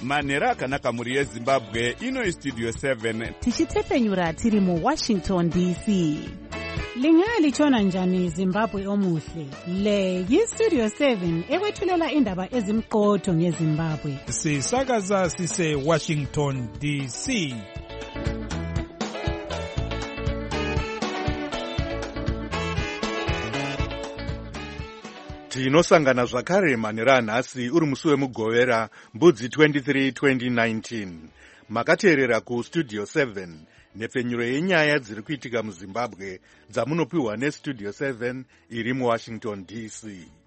manhero akanaka mhuri yezimbabwe. Ino istudio 7 tichitefenyura tiri muwashington dc. Lingalitshona njani Zimbabwe omuhle? Le yistudio 7 ekwethulela indaba ezimqotho ngeZimbabwe. Sisakaza sise Washington DC. tinosangana zvakare manhero anhasi uri musi wemugovera mbudzi 23 2019. Makateerera kustudio 7 nhepfenyuro yenyaya dziri kuitika muzimbabwe dzamunopiwa nestudio 7 iri muwashington dc.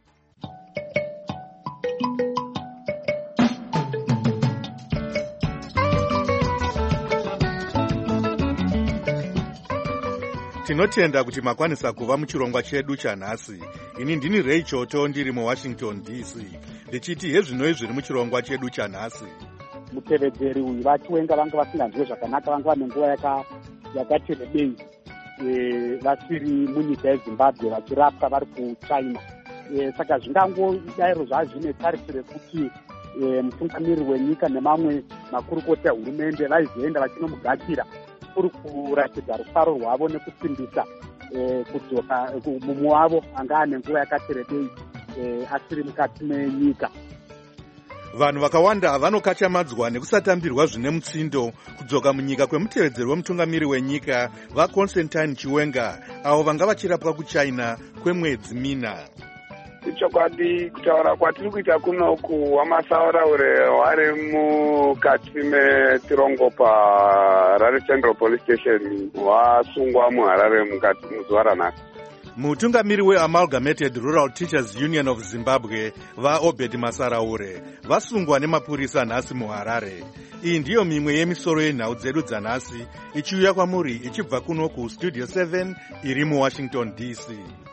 Tinotenda kuti makwanisa kuva muchirongwa chedu chanhasi. Ini ndini Ray Choto ndiri muwashington dc ndichiti hezvinoi zviri muchirongwa chedu chanhasi. Mutevedzeri uyu vachiwenga vanga vasinganzwe zvakanaka, vanga vane nguva yakati rebei vasiri munyika yeZimbabwe vachirapwa vari kuChina. Saka zvingangodairo zvazvine tarisi rekuti mutungamiriri wenyika nemamwe makurukota ehurumende vaizoenda vachinomugashira kuri kuratidza rufaro rwavo nekusimbisa kudzoka mumwe wavo anga ane nguva yakati rebei asiri mukati menyika. Vanhu vakawanda vanokachamadzwa nekusatambirwa zvine mutsindo kudzoka munyika kwemutevedzeri wemutungamiri wenyika vaConstantine Chiwenga avo vanga vachirapwa kuChina kwemwedzi mina. Chokwadi kutaura kwatiri kuita kunoku wamasauraure wari mukati metirongo paHarare Central Police Station wasungwa muHarare mukati muzuva ranhasi. Mutungamiri weAmalgamated Rural Teachers Union of Zimbabwe vaObed Masaraure vasungwa nemapurisa nhasi muHarare. Iyi ndiyo mimwe yemisoro yenhau dzedu dzanhasi ichiuya kwamuri ichibva kuno kustudio 7 iri muWashington DC.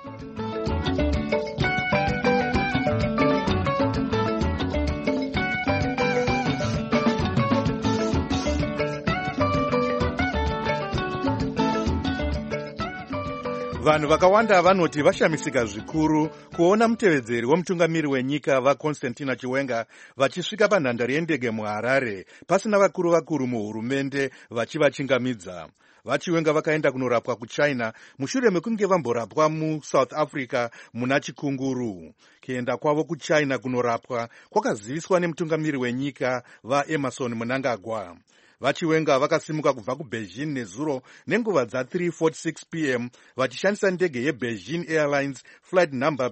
Vanhu vakawanda vanoti vashamisika zvikuru kuona mutevedzeri wemutungamiri wenyika vaConstantine Chiwenga vachisvika panhandare yendege muHarare pasina vakuru muhurumende vachivachingamidza. VaChiwenga vakaenda kunorapwa kuChina mushure mekunge vamborapwa muSouth Africa muna chikunguru. Kuenda kwavo kuChina kunorapwa kwakaziviswa nemutungamiri wenyika vaEmerson Mnangagwa. VaChiwenga vakasimuka kubva kuBeijing nezuro nenguva dza3:46 p.m. vachishandisa ndege yeBeijing Airlines flight number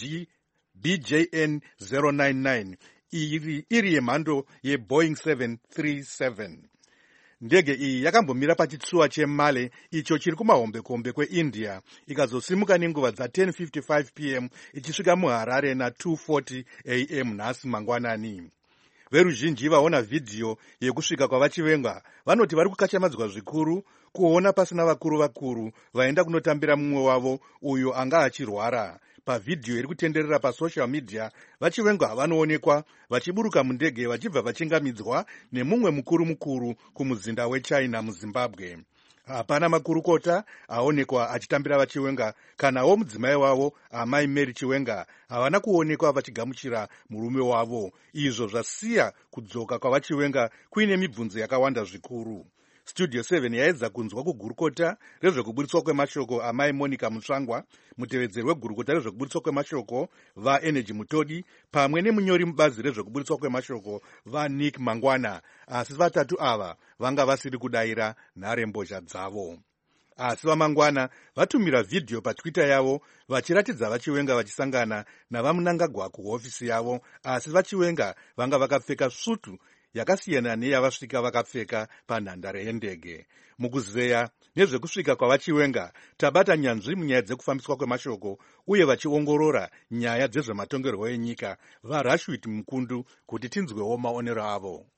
BJN 099 iri yemhando yeBoeing 737. Ndege iyi yakambomira pachitsuwa cheMale icho chiri kumahombekombe kweIndia ikazosimuka nenguva dza10:55 p.m. ichisvika muHarare na2:40 a.m. nhasi mangwanani. Veruzhinji vaona vhidhiyo yekusvika kwavaChiwenga vanoti vari kukachamadzwa zvikuru kuona pasina vakuru vaenda kunotambira mumwe wavo uyo anga achirwara. Pavhidhiyo iri kutenderera pasocial media vaChiwenga vanoonekwa vachiburuka mundege vachibva vachingamidzwa nemumwe mukuru kumuzinda weChina muZimbabwe. Hapana makurukota aonekwa achitambira vaChiwenga kanawo mudzimai wavo amai Mary Chiwenga havana kuonekwa vachigamuchira murume wavo. Izvo zvasiya kudzoka kwavaChiwenga kuine mibvunzo yakawanda zvikuru. Studio 7 yaedza kunzwa kugurukota rezvekuburitswa kwemashoko amai Monica Mutsvangwa, mutevedzeri wegurukota rezvekuburitswa kwemashoko vaEnergy Mutodi, pamwe nemunyori mubazi rezvekuburitswa kwemashoko vaNick Mangwana, asi vatatu ava vanga vasiri kudayira nharembozha dzavo. Asi vaMangwana vatumira vhidhiyo paTwitter yavo vachiratidza vaChiwenga vachisangana navaMnangagwa kuhofisi yavo, asi vaChiwenga vanga vakapfeka sutu yakasiyana neyavasvika vakapfeka panhandare yendege. Mukuzeya nezvekusvika kwavaChiwenga tabata nyanzvi munyaya dzekufambiswa kwemashoko uye vachiongorora nyaya dzezvematongerwo enyika vaRashwit Mukundu kuti tinzwewo maonero avo.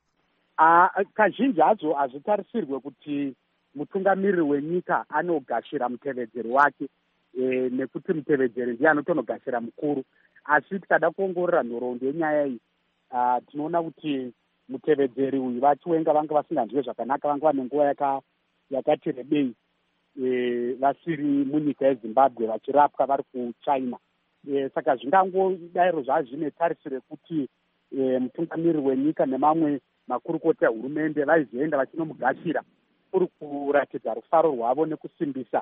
Kazhinji hadzo hazvitarisirwe kuti mutungamiriri wenyika anogashira mutevedzeri wake nekuti mutevedzeri ndiye anotonogashira mukuru, asi tikada kuongorora nhoroondo yenyaya iyi tinoona kuti mutevedzeri uyu vaChiwenga vanga vasinganzwe zvakanaka, vanga vane nguva yakati rebei vasiri munyika yeZimbabwe vachirapwa vari kuChina. Saka zvingangodairo zvazvine tarisi rekuti mutungamiri wenyika nemamwe makurukota ehurumende vaizoenda vachinomugashira kuri kuratidza rufaro rwavo nekusimbisa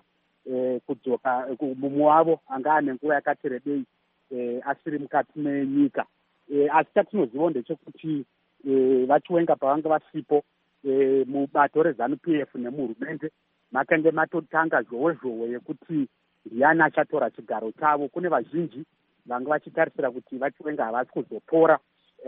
kudzoka mumwe wavo anga ane nguva yakati rebei asiri mukati menyika. Asi chatinoziva ndechekuti vachiwenga pavanga vasipo mubato reZANU-PF nemuhurumende makange matotanga zhowe yekuti ndiani achatora chigaro chavo. Kune vazhinji vanga vachitarisira kuti vachiwenga havasi kuzopora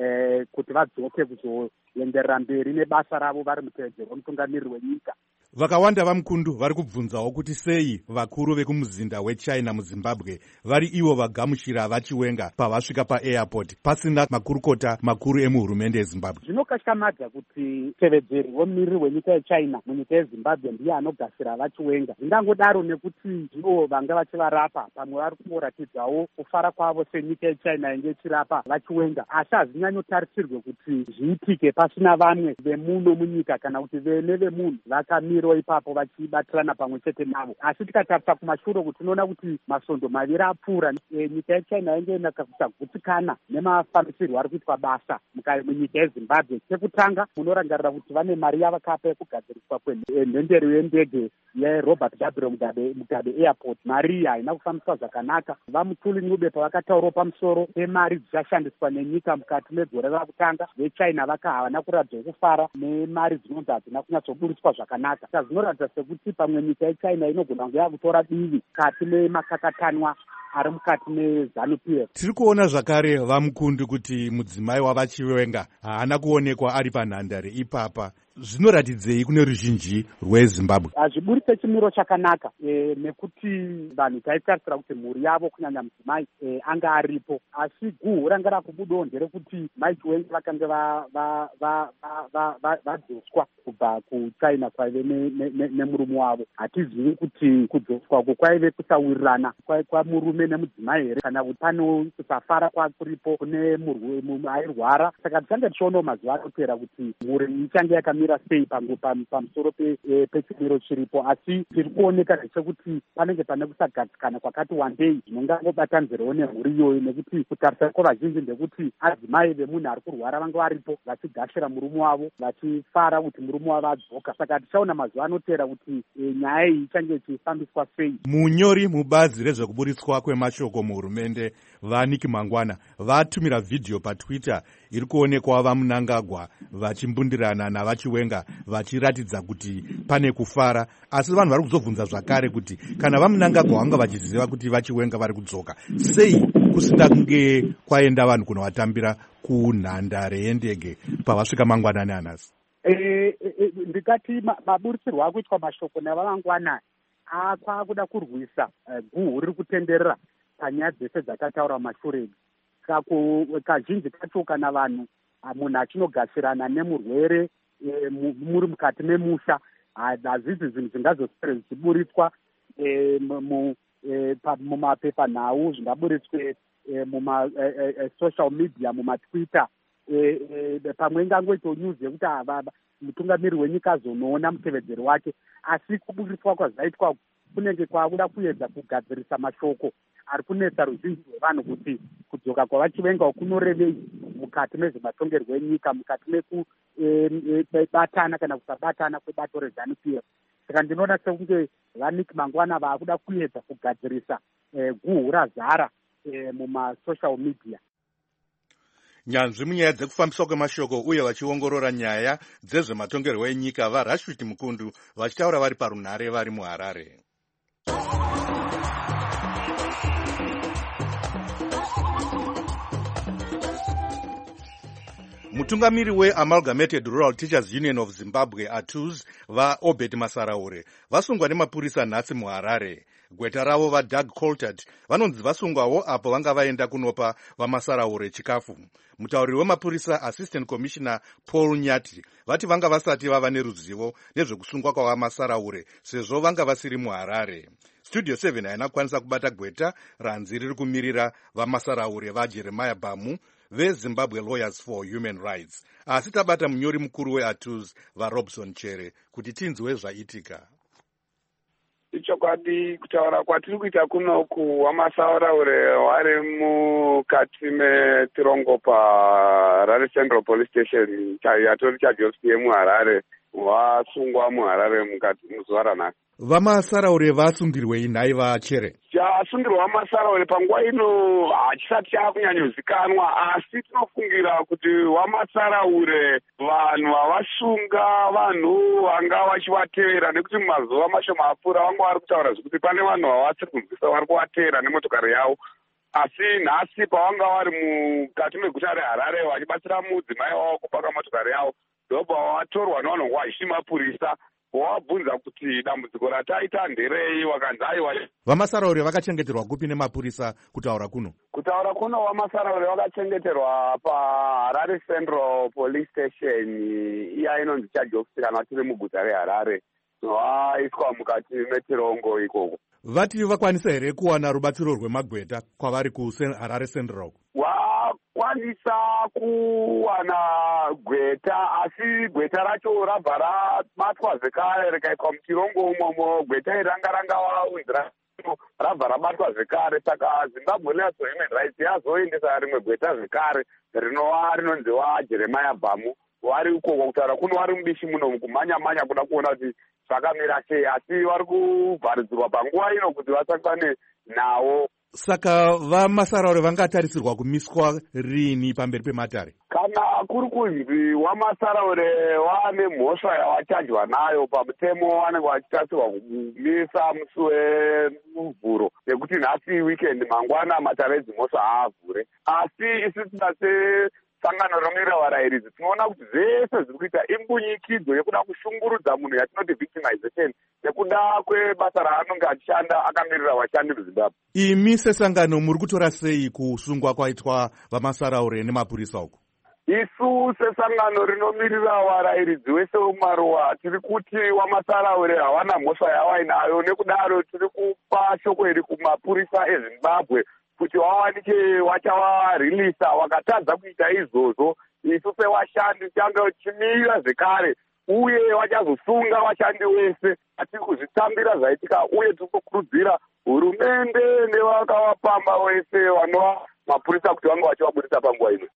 kuti vadzoke kuzoenderera mberi nebasa ravo vari mutevedzero wemutungamiriri wenyika. Vakawanda vamukundu vari kubvunzawo kuti sei vakuru vekumuzinda weChina muZimbabwe vari ivo vagamuchira vachiwenga pavasvika paairport pasina makurukota makuru emuhurumende yeZimbabwe. Zvinokatyamadza kuti mutevedzeri wemumiriri wenyika yeChina munyika yeZimbabwe ndiye anogasira vachiwenga. Zvingangodaro nekuti ndivo vanga vachivarapa, pamwe vari kungoratidzawo kufara kwavo senyika yeChina inge ichirapa vachiwenga, asi hazvinyanyotarisirwe kuti zviitike pasina vamwe vemuno munyika kana kuti vene vemunhu vakamira ipapo vachibatirana pamwe chete navo. Asi tikatarisa kumashure kuti tinoona kuti masondo maviri apfuura nyika yeChina yange inakagutsikana nemafambisirwo ari kuitwa basa munyika yeZimbabwe. Chekutanga munorangarira kuti vane mari yavakapa yekugadziriswa kwenhendero yendege yeRobert Gabriel Mugabe Airport. Mari iyi haina kufambiswa zvakanaka. Vamutuli Ncube pavakataurawo pamusoro pemari dzichashandiswa nenyika mukati megore rakutanga, veChina havana kuratidza kufara nemari dzinonzi hadzina kunyatsoburitswa zvakanaka. Zvinoratidza sekuti pamwe nyika yeChina inogona kunge yakutora divi mukati memakakatanwa ari mukati meZANU-PF. Tiri kuona zvakare vamukundu kuti mudzimai wavachiwenga haana kuonekwa ari panhandare ipapa. Zvinoratidzei kune ruzhinji rweZimbabwe? Hazviburitse chimiro chakanaka nekuti vanhu taitarisira kuti mhuri yavo kunyanya mudzimai anga aripo, asi guhu ranga rakubudawo nderekuti mai Chiwenga vakanga vadzoswa kubva kuChina kwaive nemurume wavo. Hatizivi kuti kudzoswa uko kwaive kusawirirana kwamurume nemudzimai here kana kuti pano kusafara kwakuripo kune airwara. Saka tichange tichionawo mazuva anopera kuti mhuri ichange yakamira sei pamusoro pechimiro chiripo. Asi tiri kuoneka zvechekuti panenge pane kusagadzikana kwakati wandei zvinongangobatanzirawo nemhuri iyoyo, nekuti kutarisa kwavazhinji ndekuti adzimai vemunhu ari kurwara vanga varipo vachigashira murume wavo vachifara kuti murume wavo adzoka. Saka tichaona mazuva anotera kuti nyaya iyi ichange ichifambiswa sei. Munyori mubazi rezvekuburitswa kwemashoko muhurumende vaNiki Mangwana vatumira vhidhiyo paTwitter iri kuonekwa vaMunangagwa vachimbundirana navachiwenga vachiratidza kuti pane kufara. Asi vanhu vari kuzobvunza zvakare kuti kana vaMunangagwa vanga vachiziva kuti vachiwenga vari kudzoka, sei kusina kunge kwaenda vanhu kunovatambira kunhandare yendege pavasvika mangwanani anasi? Ndikati maburitsirwo akuitwa mashoko navamangwana akwakuda kurwisa guhu riri kutenderera panyaya dzese dzakataura mashure. Kazhinji kacho kana vanhu munhu achinogasirana nemurwere muri mukati memusha, hazvisi zvinhu zvingazosere zvichiburitswa mumapepa nhau, zvingaburitswe mumasocial media, mumatwitter. Pamwe ingangoitawo news yekuti mutungamiri wenyika azonoona mutevedzeri wake, asi kuburitswa kwazvaitwa kunenge kwakuda kuedza kugadzirisa mashoko ari kunetsa ruzhinji rwevanhu kuti kudzoka kwavachiwenga kunorevei mukati mezvematongerwo enyika, mukati mekubatana kana kusabatana kwebato reZANU-PF. Saka ndinoona sekunge vaNiki Mangwana vaakuda kuedza kugadzirisa guhu razara mumasocial media. Nyanzvi munyaya dzekufambiswa kwemashoko uye vachiongorora nyaya dzezvematongerwo enyika vaRashid Mukundu vachitaura vari parunhare vari muHarare. Mutungamiri weAmalgamated Rural Teachers Union of Zimbabwe ATUZ vaObed Masaraure vasungwa nemapurisa nhasi muHarare. Gweta ravo vaDoug Coltert vanonzi vasungwawo apo vanga vaenda kunopa vaMasaraure chikafu. Mutauriri wemapurisa Assistant Commissioner Paul Nyati vati vanga vasati vava neruzivo nezvekusungwa kwavaMasaraure sezvo vanga vasiri muHarare. Studio 7 haina kukwanisa kubata gweta ranzi riri kumirira vaMasaraure vaJeremiah Bamu veZimbabwe Lawyers for Human Rights. Asi tabata munyori mukuru weATUZ vaRobson Chere kuti tinzwe zvaitika. ichokwadi kutaura kwatiri kuita kunoku wamasauraure wari mukati metirongo paRarare Central Police Station yatori chaJosph muHarare wasungwa muHarare mukati muzuva ranhasi. Vamasaraure vasungirwei nhai vachere? Chasungirwa Vamasaraure panguva ino hachisati chakunyanyozikanwa, asi tinofungira kuti Vamasaraure vanhu vavasunga vanhu vanga vachivatevera, nekuti mumazuva mashoma apfuura vanga vari kutaura zvekuti pane vanhu vavasiri kunzwisa vari kuvatevera nemotokari yavo. Asi nhasi pavanga vari mukati meguta reHarare vachibatsira mudzimai wavo kupaka motokari yavo, ndobva vatorwa nevanhu vazhinji mapurisa wabvunza kuti dambudziko rataita nderei, wakanzi aiwa. Vamasaraure vakachengeterwa kupi nemapurisa kutaura kuno? Kutaura kuno Vamasaraure vakachengeterwa paHarare Central Police Station iya inonzi chaJosph kana tiri muguta reHarare, vaiswa mukati metirongo ikoko. Vati vakwanisa here kuwana rubatsiro rwemagweta kwavari kuHarare Central? Wakwanisa kuwana gweta, asi gweta racho rabva rabatwa zvekare rikaiswa mutirongo umomo. Gweta iri ranga vaunzira rabva rabatwa zvekare, saka Zimbabwe National Human Rights yazoendesa rimwe gweta zvekare rinova rinonzi waJeremiah Bhamu. Wari ukoko kutaura kuno wari mubishi muno kumhanya-mhanya kuda kuona kuti zvakamira sei, asi vari kuvharidzirwa panguva ino kuti vasangane nawo. Saka Vamasaraure vangatarisirwa kumiswa rini pamberi pematare? Kana kuri kunzi Vamasaraure vane mhosva yavachajwa nayo pamutemo, vanenge vachitarisirwa kumisa musi wemuvhuro, nekuti nhasi weekend mangwana matare edzimhosva haavhure. Asi isusu sangano rinomirira varairidzi tinoona kuti zvese zviri kuita imbunyikidzo yekuda kushungurudza munhu yatinoti victimization nekuda kwebasa raanonge achishanda akamirira vashandi muZimbabwe. Imi sesangano muri kutora sei kusungwa kwaitwa Vamasaraure nemapurisa uku? Isu sesangano rinomirira varairidzi vese mumaruwa tiri kuti Vamasaraure havana mhosva yavainayo, nekudaro tiri kupa shoko iri kumapurisa eZimbabwe kuti wawanike vachavarelisa. Wakatadza kuita izvozvo, isu sevashandi tichanga tichimira zvekare uye vachazosunga vashandi vese. Atiri kuzvitambira zvaitika uye tiri kukurudzira hurumende nevakavapamba vese vanova mapurisa kuti vange vachivabudisa panguva ino.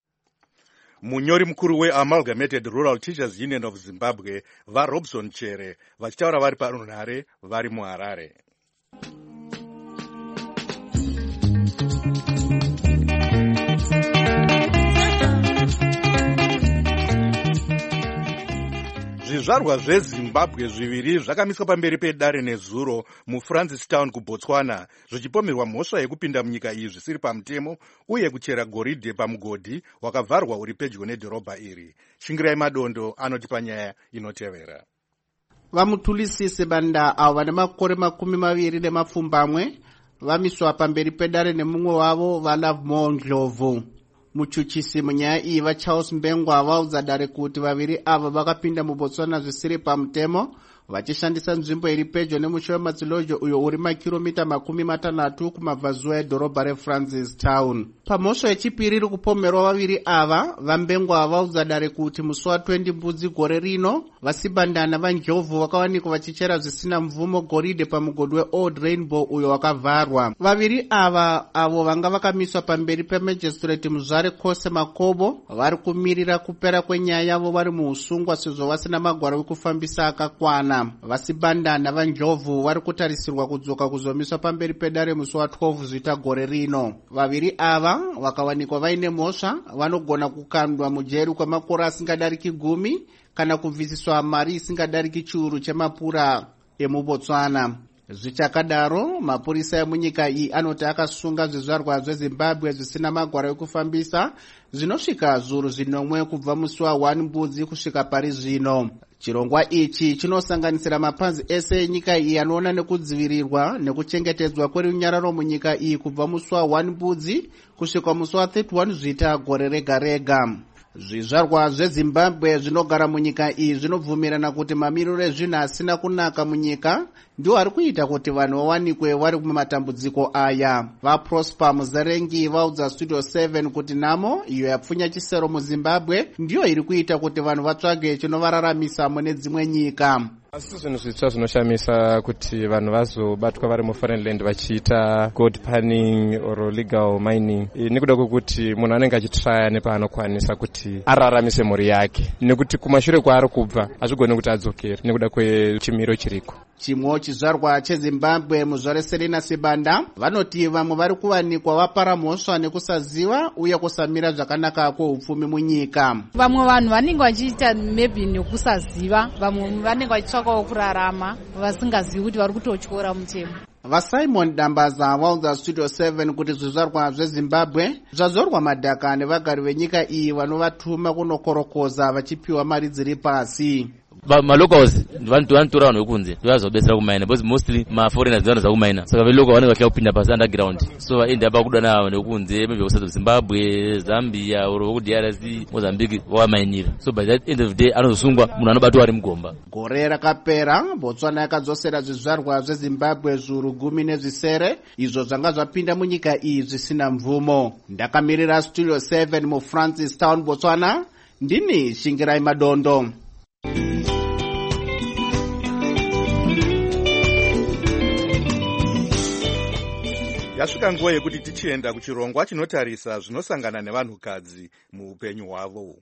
Munyori mukuru weAmalgamated Rural Teachers Union of Zimbabwe vaRobson Chere vachitaura vari paRunhare vari muHarare. Zvizvarwa zveZimbabwe zviviri zvakamiswa pamberi pedare nezuro muFrancistown kuBotswana zvichipomerwa mhosva yekupinda munyika iyi zvisiri pamutemo uye kuchera goridhe pamugodhi wakavharwa uri pedyo nedhorobha iri. Shingirai Madondo anotipa nyaya inotevera. Vamutulisisi banda avo vane makore 20 vamiswa pamberi pedare nemumwe wavo vaLovemore Ndlovu. Muchuchisi munyaya iyi vaCharles Mbengwa vaudza dare kuti vaviri ava vakapinda muBotswana zvisiri pamutemo vachishandisa nzvimbo iri pedyo nemusha wematsilojo uyo uri makiromita 60 kumabvazuva edhorobha reFrancistown. Pamhosva yechipiri iri kupomerwa vaviri ava, vaMbengwa vaudza dare kuti musi wa20 Mbudzi gore rino vasibandana vaNdlovu vakawanikwa vachichera zvisina mvumo goridhe pamugodhi weOld Rainbow uyo wakavharwa. Vaviri ava avo vanga vakamiswa pamberi pemajistrate Muzvare Kose Makobo vari kumirira kupera kwenyaya yavo vari muusungwa sezvo vasina magwaro ekufambisa akakwana. Vasibandana vaNdlovu vari kutarisirwa kudzoka kuzomiswa pamberi pedare musi wa12 Zvita gore rino. Vaviri ava vakawanikwa vaine mhosva vanogona kukandwa mujeri kwemakore asingadariki 10 kana kubvisiswa mari isingadariki chiuru chemapura emuBotswana. Zvichakadaro, mapurisa emunyika iyi anoti akasunga zvizvarwa zveZimbabwe zvisina magwaro ekufambisa zvinosvika zviuru 9 kubva musi wa1 Mbudzi kusvika pari zvino. Chirongwa ichi chinosanganisira mapanzi ese enyika iyi anoona nekudzivirirwa nekuchengetedzwa kwerunyararo munyika iyi kubva musi wa1 Mbudzi kusvika musi wa31 Zvita gore rega rega. Zvizvarwa zveZimbabwe zvinogara munyika iyi zvinobvumirana kuti mamiriro ezvinhu asina kunaka munyika ndiwo ari kuita kuti vanhu vawanikwe vari mumatambudziko aya. VaProsper Muzerengi vaudza Studio 7 kuti nhamo iyo yapfunya chisero muZimbabwe ndiyo iri kuita kuti vanhu vatsvage chinovararamisa mune dzimwe nyika. Asi zvinhu zvitsva zvinoshamisa kuti vanhu vazobatwa vari muforeign land vachiita gold panning or legal mining. Nekuda kwekuti munhu anenge achitraya nepaanokwanisa kuti araramise mhuri yake, nekuti kumashure kwaari kubva hazvigoni kuti adzokere nekuda kwechimiro chiriko. Chimwewo chizvarwa cheZimbabwe muzvare Serena Sibanda vanoti vamwe vari kuwanikwa vapara mhosva nekusaziva uye kusamira zvakanaka kweupfumi munyika. Vamwe vanhu vanenge vachiita maybe nekusaziva, vamwe vanenge vachitsvakawo kurarama vasingazivi kuti vari kutotyora mutemo. VaSimon Dambaza vauza Studio 7 kuti zvizvarwa zveZimbabwe zvazorwa madhaka nevagari venyika iyi vanovatuma kunokorokoza vachipiwa mari dziri pasi. Malocals vanotora vanhu vekunze vazobetsera kumaina because mostly maforeigners vanoza kumaina, saka velocal vanenge vachida kupinda pasi underground, so vaenda pakuda navanhu vekunze maybe kuSouth Zimbabwe, Zambia or kuDRC, Mozambique vamainira, so by that end of the day anozosungwa munhu anobatwa ari mugomba. Gore rakapera Botswana yakadzosera zvizvarwa zveZimbabwe zviuru 10 izvo zvanga zvapinda munyika iyi zvisina mvumo. Ndakamirira Studio 7 muFrancistown, Botswana, ndini Shingirai Madondo. Yasvika nguva yekuti tichienda kuchirongwa chinotarisa zvinosangana nevanhukadzi muupenyu hwavo.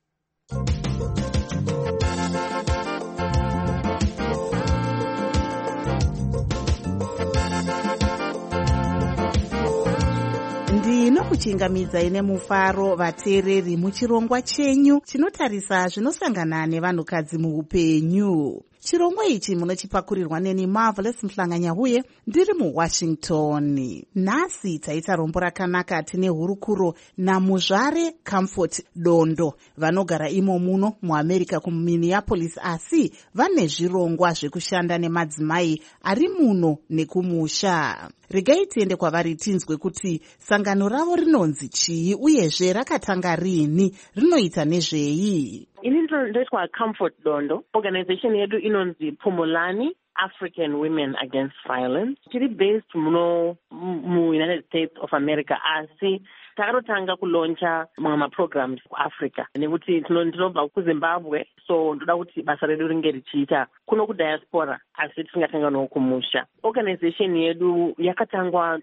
ndinokuchingamidzai nemufaro vateereri muchirongwa chenyu chinotarisa zvinosangana nevanhukadzi muupenyu. Chirongwa ichi munochipakurirwa neni Marvelous Mhlanganyahuye ndiri muWashington. Nhasi taita rombo rakanaka tine hurukuro namuzvare Comfort Dondo vanogara imo muno muAmerica kuMinneapolis, asi vane zvirongwa zvekushanda nemadzimai ari muno nekumusha. Regai tiende kwavari tinzwe kuti sangano ravo rinonzi chii uyezve rakatanga rini, rinoita nezvei. Ini ndoitwa Comfort Dondo. Organization yedu inonzi Phumulani African Women Against Violence. Tiri based muno United States of America, asi takarotanga kuloncha mamwe programs kuAfrica nekuti ndinobva kuZimbabwe, so ndoda kuti basa redu ringe richiita kuno kudiaspora asi tisingatanganawo kumusha. Organization yedu yakatangwa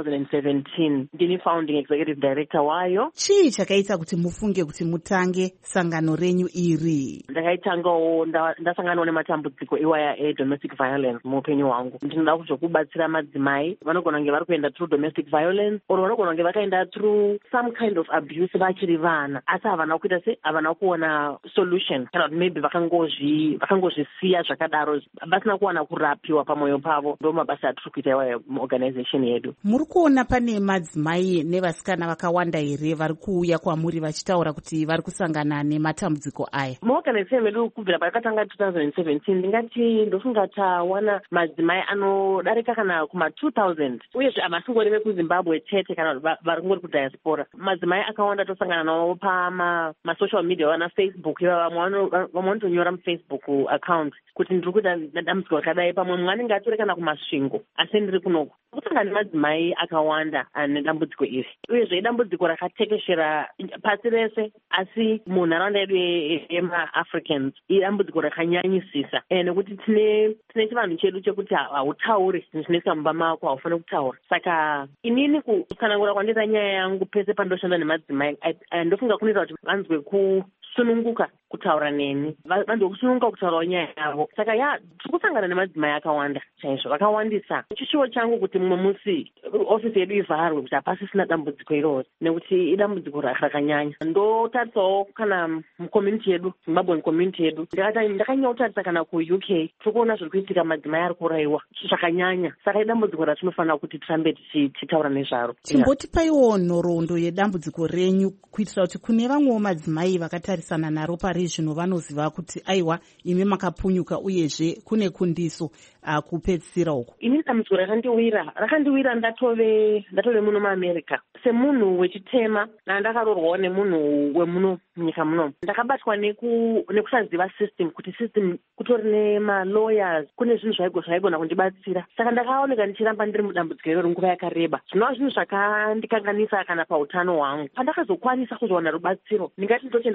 2017. ndini founding executive director wayo. Chii chakaita kuti mufunge kuti mutange sangano renyu iri? Ndakaitangawo ndasanganawo nematambudziko iwaya domestic violence muupenyu hwangu. Ndinoda kuzokubatsira madzimai vanogona kunge vari kuenda through domestic violence or vanogona kunge vakaenda through some kind of abuse vachiri vana, asi havana kuita se havana kuona solution, kana kuti maybe vakangozvisiya zvakadaro vasina kuwana kurapiwa pamwoyo pavo. Ndo mabasa atiri kuita iwaya muorganization yedu. Muri kuona pane madzimai nevasikana vakawanda here vari kuuya kwamuri vachitaura kuti vari kusangana nematambudziko aya? Muorganization yedu kubvira pakatanga 2017 ndingati ndofunga tawana madzimai anodarika kana kuma-2000, uyezve havasingori vekuZimbabwe chete kana vari kungori kudiaspora. Madzimai akawanda tosangana navo pama-social media wana Facebook. Vamwe vanotonyora mufacebook account kuti ndiri kuita dambudziko rakadai, pamwe mumwe anenge atori kana kumasvingo asi ndiri kunoko. Kusangana nemadzimai akawanda ane dambudziko iri, uyezve idambudziko rakatekeshera pasi rese, asi munharaunda yedu yemaAfricans idambudziko rakanyanyisisa, nekuti tine chivanhu chedu chekuti hautauri zvinhu zvinoiswa mumba mako, haufaniri kutaura. Saka inini kutsanangura kwandita nyaya yangu pese pandoshanda nemadzimai, ndofunga kunoita kuti vanzwe kusununguka kutaura neni, vanzwe kusununguka kutaurawo nyaya yavo. Saka tiri kusangana nemadzimai akawanda chaizvo, vakawandisa. Chishuwo changu kuti mumwe musi ofisi yedu ivharwe kuti hapasisina dambudziko iroro, nekuti idambudziko rakanyanya. Ndotarisawo kana mucommunity yedu, Zimbabwean community yedu, ndakanyautarisa kana kuUK tiri kuona zviri kuitika, madzimai ari kuurayiwa zvakanyanya. Saka idambudziko ratinofanira kuti tirambe tichitaura nezvaro. Chimbotipaiwo nhoroondo yedambudziko renyu kuitira kuti kune vamwewo madzimai vakatarisana naro pari zvino vanoziva kuti aiwa imi makapunyuka uyezve kune kundiso kupedzisira uko. Ini dambudziko rakandiwira ndatove muno muAmerica semunhu wechitema, nandakarorwawo nemunhu wemuno munyika muno. Ndakabatwa nekusaziva system, kuti system kutori nemalawyers, kune zvinhu zvaigona kundibatsira. Saka ndakaoneka ndichiramba ndiri mudambudziko iroro nguva yakareba. Zvinova zvinhu zvakandikanganisa kana pautano hwangu. Pandakazokwanisa kuzowana rubatsiro, ndingati ndotenda Mwari nekuti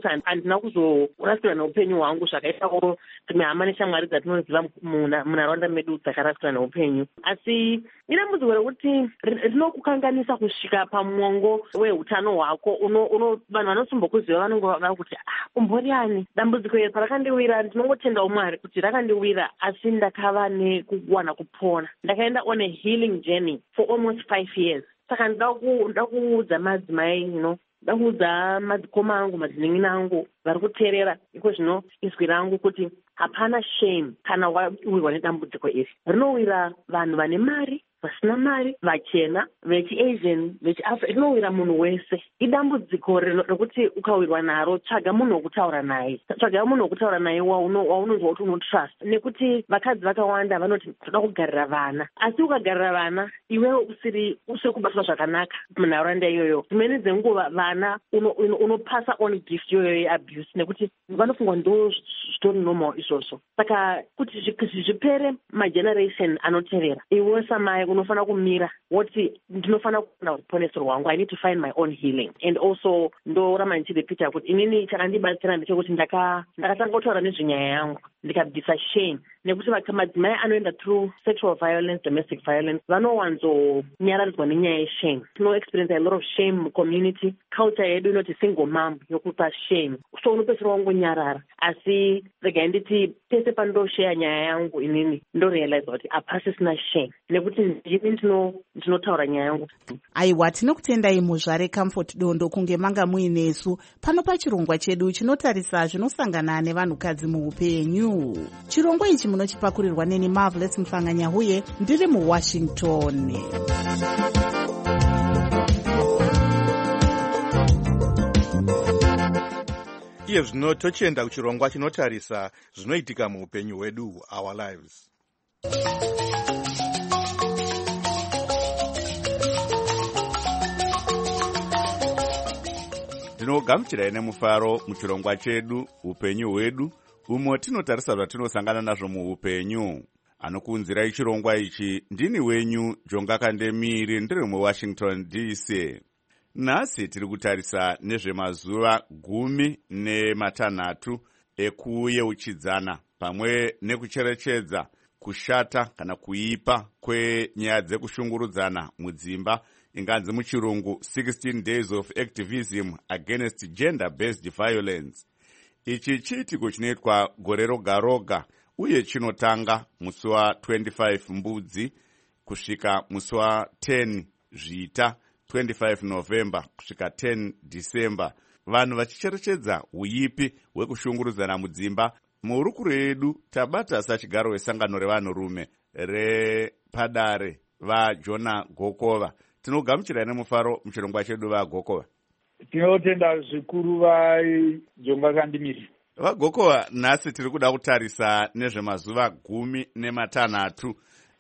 kuti handina kuzorasikirwa neupenyu hwangu zvakaitawo dzimwe hama neshamwari dzatinoziva munharaunda medu dzakarasikirwa neupenyu. Asi idambudziko rekuti rinokukanganisa kusvika pamwongo weutano hwako. Vanhu vanosumbokuziva vanenge vava kuti umboriani, dambudziko iri parakandiwira ndinongotendawo Mwari kuti rakandiwira, asi ndakava nekuwana kupona. Ndakaenda on a healing journey for almost 5 years. Saka ndida kuudza madzimai, ndida kuudza madzikoma angu, madzinini angu vari kuteerera iko zvino izwi rangu kuti hapana shame kana wawirwa nedambudziko iri. Rinowira vanhu vane mari, vasina mari, vachena, vechiasian, vechiafrica, rinowira munhu wese. Idambudziko rekuti ukawirwa naro, tsvaga munhu wokutaura naye. Tsvaga munhu wokutaura naye waunonzwa kuti unotrust. Nekuti vakadzi vakawanda vanoti toda kugarira vana. Asi ukagarira vana, iwewe usiri kubatwa zvakanaka munharaunda iyoyo. Dzimweni dzenguva vana unopasa on gift yoyo abuse, nekuti vanofungwa ndo zvitori normal izvozvo. Saka kuti zvipere mageneration anoteerera, iwe samai unofanira kumira woti ndinofanira kuona ruponeso rwangu. I need to find my own healing. And also ndoramba ndichirepita kuti inini chakandibatsira ndechekuti ndakatanga kutaura nezvenyaya yangu ndikabvisa shame, nekuti madzimai anoenda through sexual violence, domestic violence, vanowanzonyararidzwa nenyaya yeshame. Tino experience a lot of shame mucommunity. Culture yedu inoti single mom yokupa shame, so unopesera wangonyarara. Asi regai nditi pese pandosheya nyaya yangu inini ndorealize kuti hapasisina shame, nekuti ndini ndinotaura nyaya yangu. Aiwa, tinokutendai muzvare Comfort Dondo kunge manga muinesu pano pachirongwa chedu chinotarisa zvinosangana nevanhukadzi muupenyu. Chirongwa ichi munochipakurirwa neni Marvelous Mhlanga-Nyahuye, ndiri muWashington. Iye zvino tochienda kuchirongwa chinotarisa zvinoitika muupenyu hwedu, our lives. Tinogamuchirai nemufaro muchirongwa chedu upenyu hwedu, umo tinotarisa zvatinosangana nazvo muupenyu. Anokuunzirai chirongwa ichi ndini wenyu Jonga Kandemiri, ndiri muWashington DC. Nhasi tiri kutarisa nezvemazuva 16 ekuyeuchidzana pamwe nekucherechedza kushata kana kuipa kwenyaya dzekushungurudzana mudzimba, inganzi muchirungu 16 days of activism against gender-based violence. Ichi chiitiko chinoitwa gore roga roga uye chinotanga musi wa25 Mbudzi kusvika musi wa10 Zvita 25 November kusvika 10 December, vanhu vachicherechedza uipi hwekushungurudzana mudzimba. Muhurukuro yedu tabata sachigaro wesangano revanhurume repadare vaJona Gokova. Tinogamuchirai nemufaro muchirongwa chedu vaGokova. Tinotenda zvikuru vaJonga Kandemiri. VaGokova, nhasi tiri kuda kutarisa nezvemazuva 16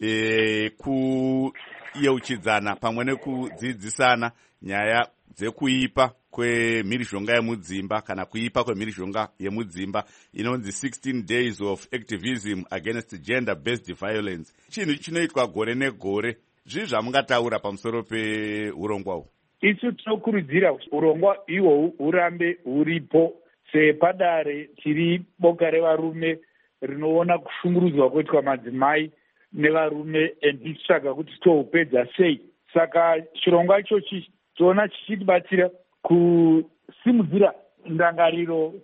kuyeuchidzana pamwe nekudzidzisana nyaya dzekuipa kwemhirizhonga yemudzimba kana kuipa kwemhirizhonga yemudzimba, inonzi 16 days of activism against gender-based violence. Chinhu chinoitwa gore negore. Zvii zvamungataura pamusoro peurongwa uhu? Isu tinokurudzira urongwa ihwohu hurambe huripo, sepadare tiri boka revarume rinoona kushungurudzwa kuitwa madzimai nevarume, tichitsvaga kuti tohupedza sei. Saka chirongwa ichochi toona chichitibatsira kusimudzira ndangariro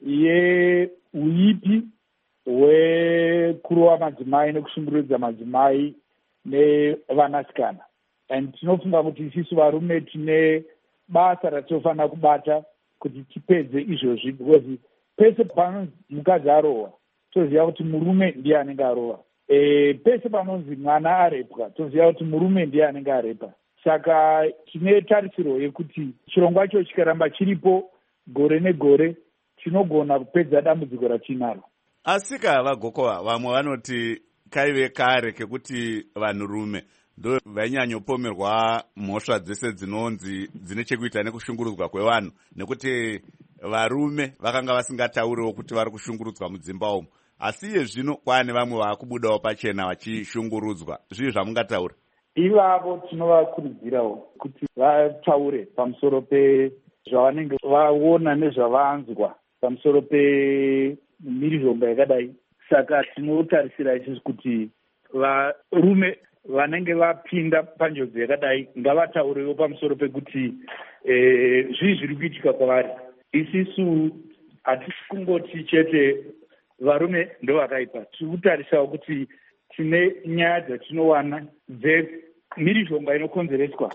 yeuipi hwekurova madzimai nekushungurudza madzimai nevanasikana. Tinofunga kuti isusu varume tine basa ratinofanira kubata kuti tipedze izvozvi, because pese panonzi mukadzi arohwa toziva kuti murume ndiye anenge arohwa. Pese panonzi mwana arepwa toziva kuti murume ndiye anenge arepa. Saka tine tarisiro yekuti chirongwa icho chikaramba chiripo gore negore chinogona kupedza dambudziko ratinaro. Asika vaGokova, vamwe vanoti kaive kare kekuti vanhurume ndo vainyanyopomerwa mhosva dzese dzinonzi dzine chekuita nekushungurudzwa kwevanhu, nekuti varume vakanga vasingatauriwo kuti vari kushungurudzwa mudzimba umo. Asi iye zvino kwaane vamwe vaakubudawo pachena vachishungurudzwa. Zvii zvamungataura? Ivavo tinovakurudzirawo kuti vataure pamusoro zvavanenge vaona nezvavanzwa pamusoro pemhirizhonga yakadai. Saka tinotarisira isusu kuti varume vanenge vapinda panjodzi yakadai ngavataurewo pamusoro pekuti zvii zviri kuitika kwavari. Isisu hatisi kungoti chete varume ndovakaipa, tiri kutarisawo kuti tine nyaya dzatinowana dzemhirizhonga inokonzereswa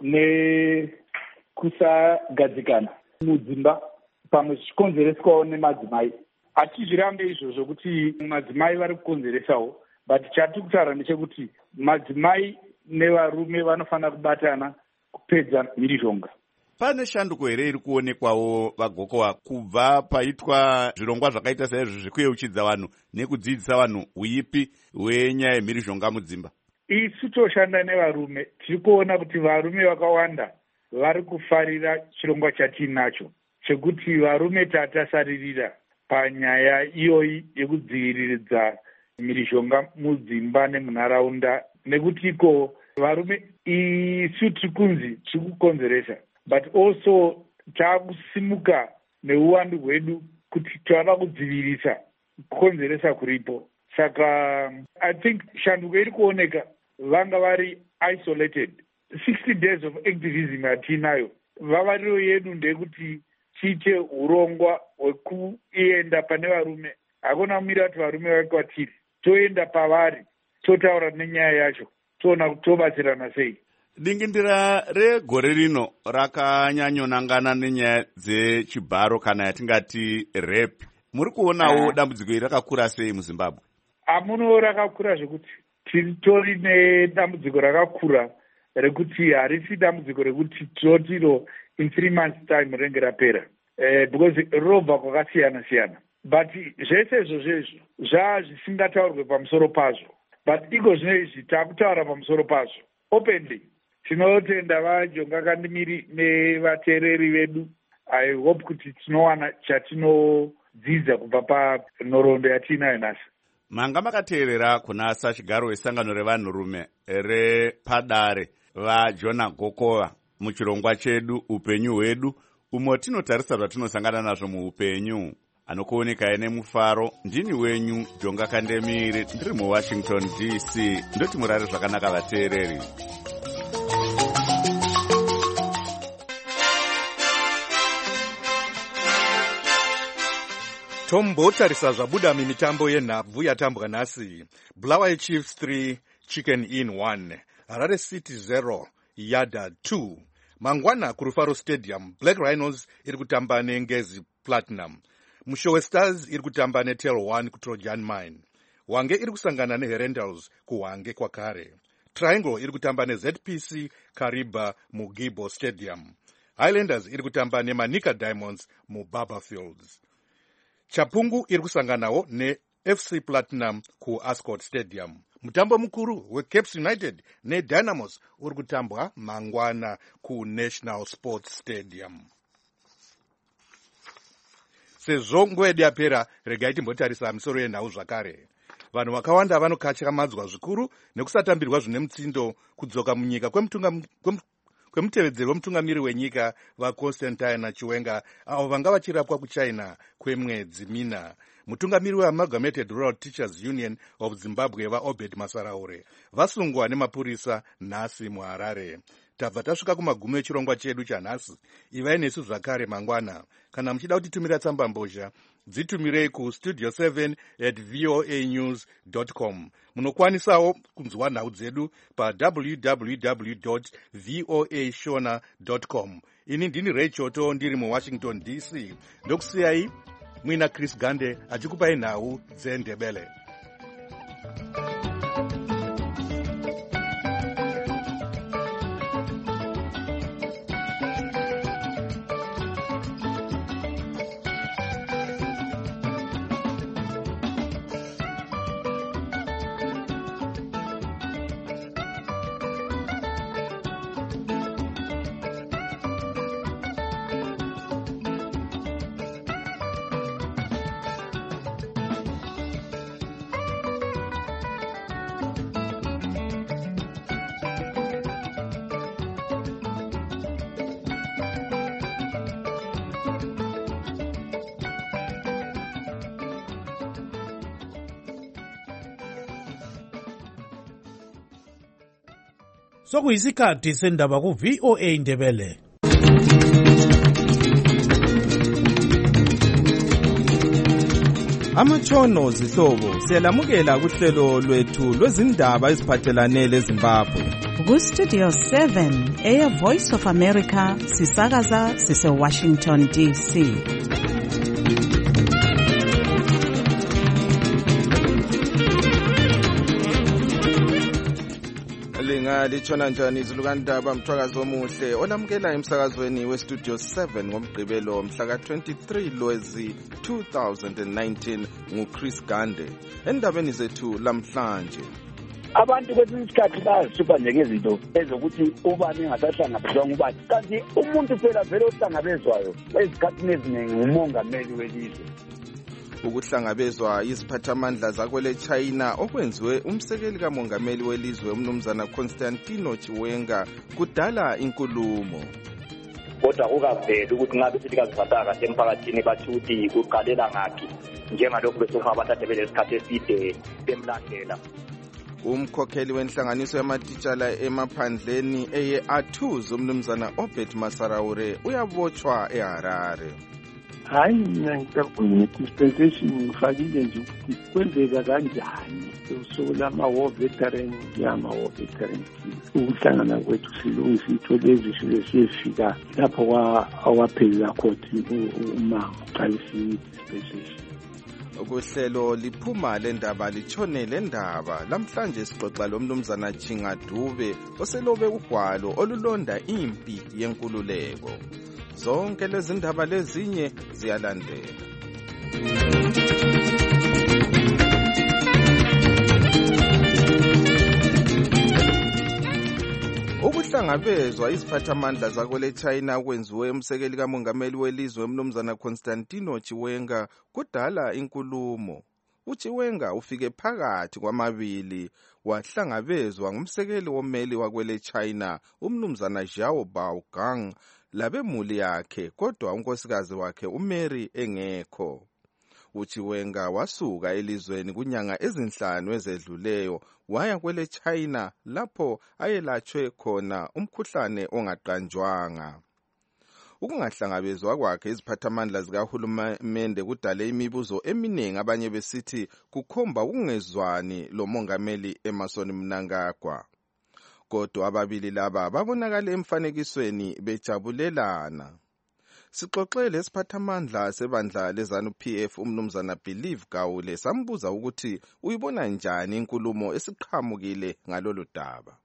nekusagadzikana mudzimba, pamwe zvichikonzereswawo nemadzimai. Hatizvirambe izvozvo kuti madzimai vari kukonzeresawo, but chatiri kutaura ndechekuti madzimai nevarume vanofanira kubatana kupedza mhirizhonga. Pane shanduko here iri kuonekwawo vagokowa kubva paitwa zvirongwa zvakaita saizvo zvekuyeuchidza vanhu nekudzidzisa vanhu uipi hwenyaya yemhirizhonga mudzimba? Isu toshanda nevarume tiri kuona kuti varume vakawanda vari kufarira chirongwa chatinacho chekuti varume tatasaririra panyaya iyoyi yekudziviridza mhirizhonga mudzimba nemunharaunda, nekuti iko varume isu tiri kunzi tiri kukonzeresa, but also taakusimuka neuwandu hwedu kuti tava kudzivirisa kukonzeresa kuripo. Saka I think shanduko iri kuoneka vanga vari isolated. 60 days of activism hatinayo. Vavariro yedu ndeyekuti tiite urongwa hwekuenda pane varume. Hakuna kumira kuti varume vakwatiri, toenda pavari totaura nenyaya yacho, toona kuti tobatsirana sei. Dingindira regore rino rakanyanyonangana nenyaya dzechibharo kana yatingati rap. Muri kuonawo dambudziko iri rakakura sei muZimbabwe? Amuno rakakura zvekuti titori nedambudziko rakakura rekuti harisi dambudziko rekuti tinotiro in 3 months time rinenge rapera, because rinobva kwakasiyana siyana, but zvese izvozvo zvisingataurwe pamusoro pazvo, but iko zvino izvi taakutaura pamusoro pazvo openly. Tinotenda vajonga kandimiri nevateereri vedu. I hope kuti tinowana chatinodzidza kubva panhoroondo yatinayo nhasi. Manga makateerera kuna sachigaro wesangano revanhurume repadare vaJona Gokova muchirongwa chedu upenyu hwedu, umo tinotarisa zvatinosangana nazvo muupenyu. Anokuoneka nemufaro, ndini wenyu Jonga Kandemiri, ndiri muWashington DC. Ndoti murare zvakanaka vateereri. Tombotarisa zvabuda mimitambo yenhabvu yatambwa nhasi. Bulawayo Chiefs 3 Chicken Inn 1, Harare City 0 Yada 2. Mangwana kuRufaro Stadium Black Rhinos iri kutamba neNgezi Platinum. Mushowe Stars iri kutamba neTel 1 kuTrojan Mine. Hwange iri kusangana neHerendals kuHwange kwakare. Triangle iri kutamba neZPC Kariba muGibo Stadium. Highlanders iri kutamba neManika Diamonds muBaba Fields. Chapungu iri kusanganawo neFC Platinum kuAscot Stadium. Mutambo mukuru weCapes United neDynamos uri kutambwa mangwana kuNational Sports Stadium. Sezvo nguva yedu yapera, regai timbotarisa misoro yenhau zvakare. Vanhu vakawanda vanokatyamadza zvikuru nekusatambirwa zvine mutsindo kudzoka munyika kwemutevedzeri wemutungamiri wenyika vaConstantine Chiwenga avo vanga vachirapwa kuChina kwemwedzi mina. Mutungamiri weAmalgamated Rural Teachers Union of Zimbabwe vaObed Masaraure vasungwa nemapurisa nhasi muHarare. Tabva tasvika kumagumo echirongwa chedu chanhasi. Ivai nesu zvakare mangwana. Kana muchida kutitumira tsamba mbozha, dzitumirei kustudio7@voanews.com. Munokwanisawo kunzwa nhau dzedu www.voashona.com. Ini ndini Ray Choto, ndiri muWashington DC. Ndokusiyai mwina Chris Gande achikupai nhau dzeNdebele. Sokuyisikhathi sendaba ku-VOA Indebele. Amatshono zihlobo siyalamukela kuhlelo lwethu lwezindaba eziphathelane leZimbabwe. Ku-Studio 7 Air Voice of America sisakaza sise-Washington DC. Litshona njani izilukandaba mthwakazi omuhle olamukela emsakazweni westudio 7 ngomgqibelo mhla ka-23 Lwezi 2019 nguChris Gande. Endabeni zethu lamhlanje, abantu kwesinye isikhathi bayazihlupha njengezinto ezokuthi ubani engasahlangabezwanga ubani, kanti umuntu phela vele ohlangabezwayo ezikhathini eziningi ngumongameli welizwe. Ukuhlangabezwa iziphathamandla zakwele China okwenziwe umsekeli kamongameli welizwe umnumzana Constantino Chiwenga kudala inkulumo. Kodwa kukaveli ukuthi ngabe sithi kaziphatha kahle emphakathini bathi ukuthi kuqalela ngaphi njengalokhu besofa bathathe belesikhathi eside bemlandela. Umkhokheli wenhlanganiso yamatitshala emaphandleni eye-Atuz umnumzana Obed Masaraure uyabotshwa eHarare. Hayi mina ngicabanga ukuthi dispensation ngifakile nje ukuthi kwenzeka kanjani usuku lama-war veteran yama-war veteran ukuhlangana kwethu silungisa into lezi siyefika lapho awaphelela khona umango uqalisa i-dispensation. Ukuhlelo liphuma lendaba litshone lendaba lamhlanje sixoxa lomnumzana Chingadube oselobe ugwalo olulonda impi yenkululeko. Zonke lezi ndaba lezinye ziyalandela. Ukuhlangabezwa iziphathamandla zakwele China kwenziwe umsekeli kamongameli welizwe umnumzana Constantino Chiwenga kudala inkulumo. uChiwenga ufike phakathi kwamabili wahlangabezwa ngumsekeli wommeli wakwele China umnumzana Zhao Baogang labemuli yakhe, kodwa unkosikazi wakhe uMary engekho. uChiwenga wasuka elizweni kunyanga ezinhlanu ezedluleyo waya kwele China lapho ayelatshwe khona umkhuhlane ongaqanjwanga. Ukungahlangabezwa kwakhe iziphathamandla zikahulumende kudale imibuzo eminingi, abanye besithi kukhomba ukungezwani lo mongameli Emmerson Mnangagwa. Kodwa ababili laba babonakala emfanekisweni bejabulelana. Sixoxe lesiphathamandla sebandla leZANU-PF umnumzana Believe Gawule sambuza ukuthi uyibona njani inkulumo esiqhamukile ngalolu daba.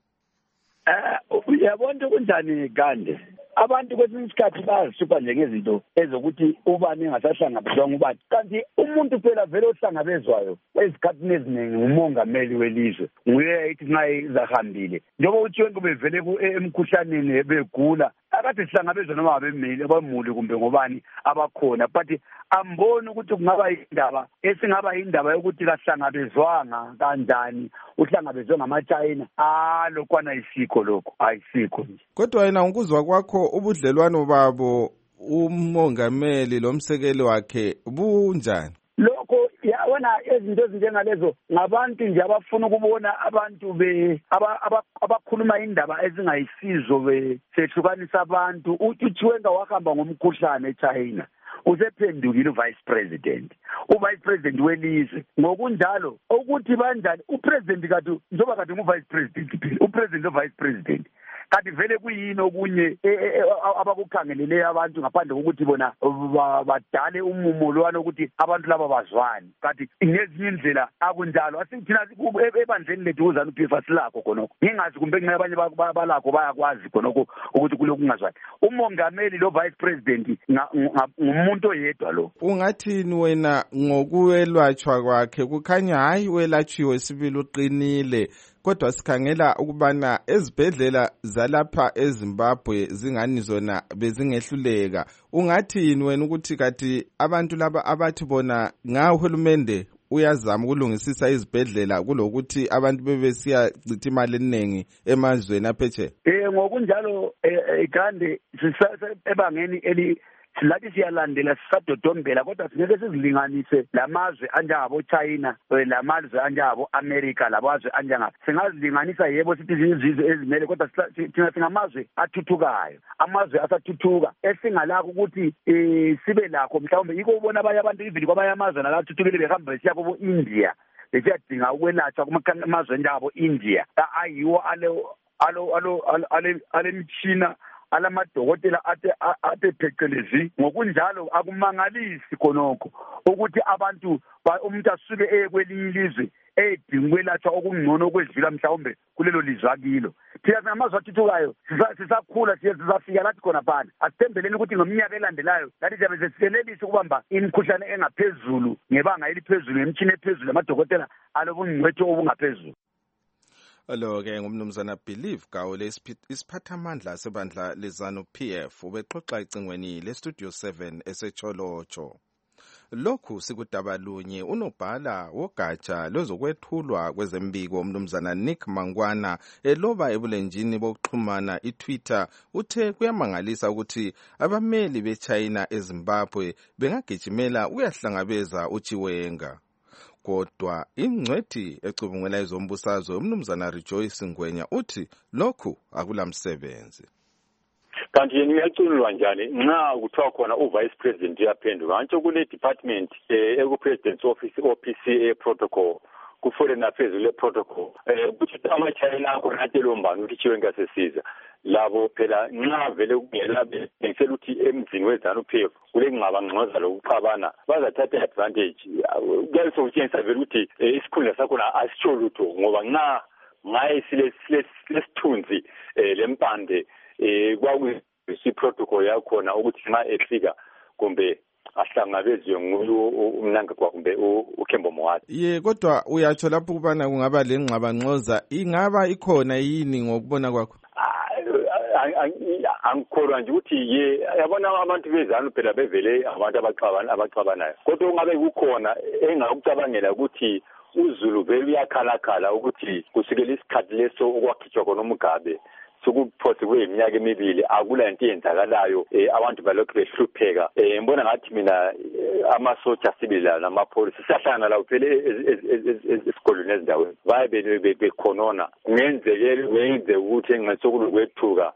Uyabona kunjani Gande? Abantu kwesinye isikhathi bayazihlupha njengezinto ezokuthi ubani engasahlangabezwanga ubani, kanti umuntu phela vele ohlangabezwayo ezikhathini eziningi ngumongameli welizwe. Nguye ethi naye zahambile njengoba uChiwenga bevele emkhuhlaneni begula akade sihlangabezwa noma abemuli kumbe ngobani abakhona, but amboni ukuthi kungaba indaba esingaba indaba yokuthi kahlangabezwanga kanjani uhlangabezwe ngamaChina. Lokwana isikho lokho ayisikho nje. Kodwa yena ukuzwa kwakho ubudlelwano babo umongameli lomsekeli wakhe bunjani? Lokho yabona ezinto ezinjengalezo ngabantu nje abafuna ukubona abantu abakhuluma indaba ezingayisizo besehlukanisa abantu. uChiwenga wahamba ngomkhuhlane eChina, usephendukile uvice president welizwe. Ngokunjalo ukuthi banjani upresident kade njoba kade nguvice president phela upresident novice president kanti vele kuyini okunye abakukhangelele abantu ngaphandle kokuthi bona badale umumo lwana ukuthi abantu laba bazwani, kanti ngezinye indlela akunjalo. Asithina ebandleni lethu uZANU-PF asilakho khonokho, ngingazi kumbe ngenxa abanye balakho bayakwazi khonokho ukuthi kuloku kungazwani. Umongameli lo vice president ngumuntu oyedwa lo. Ungathini wena ngokuwelatshwa kwakhe? Kukhanya hayi welatshiwe sibili uqinile, kodwa sikhangela ukubana ezibhedlela zalapha eZimbabwe zingani zona bezingehluleka. Ungathini wena ukuthi kati abantu laba abathi bona uhulumende uyazama ukulungisisa izibhedlela kulokuthi abantu bebesiya chitha imali eningi emazweni aphetsheya? Ngokunjalo Gande ebangeni silathi siyalandela sisadodombela kodwa singeke sizilinganise lamazwe anjengabo China lamazwe anjengabo America labazwe anjengabo singazilinganisa yebo sithi izizwe ezimele kodwa thina singamazwe athuthukayo amazwe asathuthuka esingalakho ukuthi sibe lakho mhlawumbe yiko ubona abanye abantu even kwabanye amazwe nalathuthukile behamba besiya kubo India besiyadinga ukwelatshwa kumazwe njengabo India ayiwo ale mtshina alamadokotela ate phecelezi ngokunjalo akumangalisi khonokho ukuthi abantu umuntu asuke kwelinye ilizwe edinga ukwelatshwa okungcono okwedlula mhlawumbe kulelo lizwe akilo thina singamazwe athuthukayo sisakhula sizafika lathi khona phana asithembeleni ukuthi ngeminyaka elandelayo lathi siyabe sesisenelisa ukubamba imikhuhlane engaphezulu ngebanga eliphezulu ngemtshini ephezulu amadokotela alobungcwethu obungaphezulu. Lo-ke ngumnumzana Believe Gawule isiphathamandla sebandla lezanu PF ubexoxa ecingweni lestudio 7 esecholotsho. Lokhu sikudabalunye unobhala wogatsha lozokwethulwa kwezembiko umnumzana Nick Mangwana eloba ebulenjini bokuxhumana iTwitter uthe kuyamangalisa ukuthi abameli beChina eZimbabwe bengagijimela uyahlangabeza uChiwenga. Kodwa ingcwethi ecubungela ezombusazwe umnumzana Rejoice Ngwenya uthi lokhu akulamsebenzi. Kanti yena uyacululwa njani nxa kuthiwa khona uvice president uyaphendula antsho kule department eku-president's office OPCA protocol ku-foreign affairs le protocol kuthi ama-China akhona atelombani ukuthi Chiwenga sesiza labo phela nxa vele kungela bengisela ukuthi emzini wezanu PF kule ngxabangxoza lokuxabana bazathatha advantage kuyabe sokutshengisa vele ukuthi isikhundla sakhona asitsho lutho ngoba nxa silesithunzi lempande kwakuyisiprotocol yakhona ukuthi nxa efika kumbe ahlangabezwe nguyo umnanga kumbe uKhembo Mohathi. Kodwa uyatsho lapho ukubana kungaba lengxabangxoza ingaba ikhona yini ngokubona kwakho? Angikholwa nje ukuthi yabona abantu bezanu phela bevele abantu abaxabanayo kodwa ungabe kukhona engakucabangela ukuthi uZulu vele uyakhalakhala ukuthi kusukela isikhathi leso okwakhitshwa khona uMugabe sokuphose kweminyaka emibili akula into eyenzakalayo abantu balokhu behlupheka ngibona ngathi mina amasotsha sibila namapholisa siyahlangana lawo phela esikolweni ezindaweni baye bekhonona wenze ukuthi engasokulokwethuka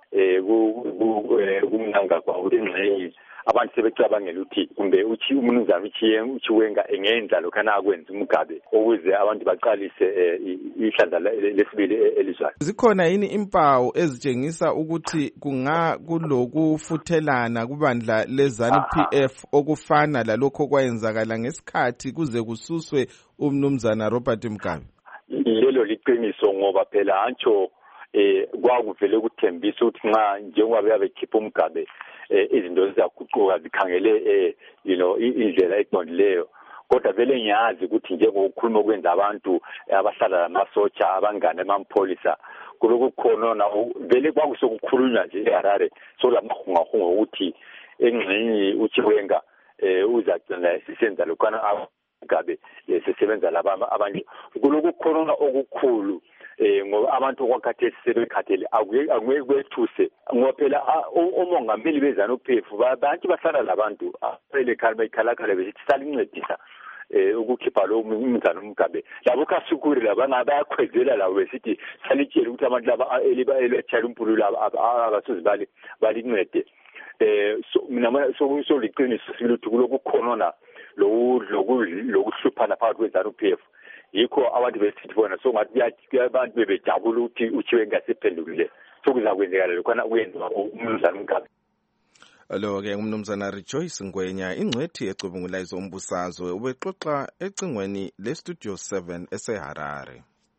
kumnanga kwawo ingxenye abantu sebecabangela ukuthi kumbe umnumzana uChiwenga engenza lokho akwenza uMugabe ukuze abantu baqalise ihlandla lesibili elizwayo. Zikhona yini impawu ezitshengisa ukuthi kulokufuthelana kubandla lezanu PF okufana lalokho kwayenzakala ngesikhathi kuze kususwe umnumzana Robert Mugabe? Lelo liqiniso ngoba phela antsho kwakuvele kuthembisa ukuthi nxa njengoba beyabekhipha uMugabe izinto zizaguquka zikhangele indlela eqondileyo kodwa vele ngiyazi ukuthi njengokukhuluma okwenza abantu abahlala lamasotsha abangane amapholisa kulokhu khona vele kwakusokukhulunywa nje eHarare solamahungahunga ukuthi engxenye uChiwenga uzagcina sisenza lokana Mugabe sisebenza laba abanye kulokhu khona okukhulu ngoba abantu kwakhathesi sebekhathele akuye kwethuse ngoba phela omongameli bezanu PF abantu bahlala labantu phele bayikhalakhala besithi salincedisa ukukhipha lo umnumzana uMugabe labo kasukuri laba bayakhwezela lawo besithi salitshela ukuthi abantu laba elibetshela umpulu laba abasuzibali balincede mina liqiniso siluthi kulokhu khona lokuhluphana phakathi kwezanu PF yikho abantu besithi bona songathi abantu bebejabula ukuthi uChiwenga sephendukile sokuzakwenzeka lokho kwenziwa umnumzana uMugabe. Lo-ke umnumzana Rejoice Ngwenya ingcwethi ecubungula ezombusazwe ubexoxa ecingweni lestudio 7 eseHarare.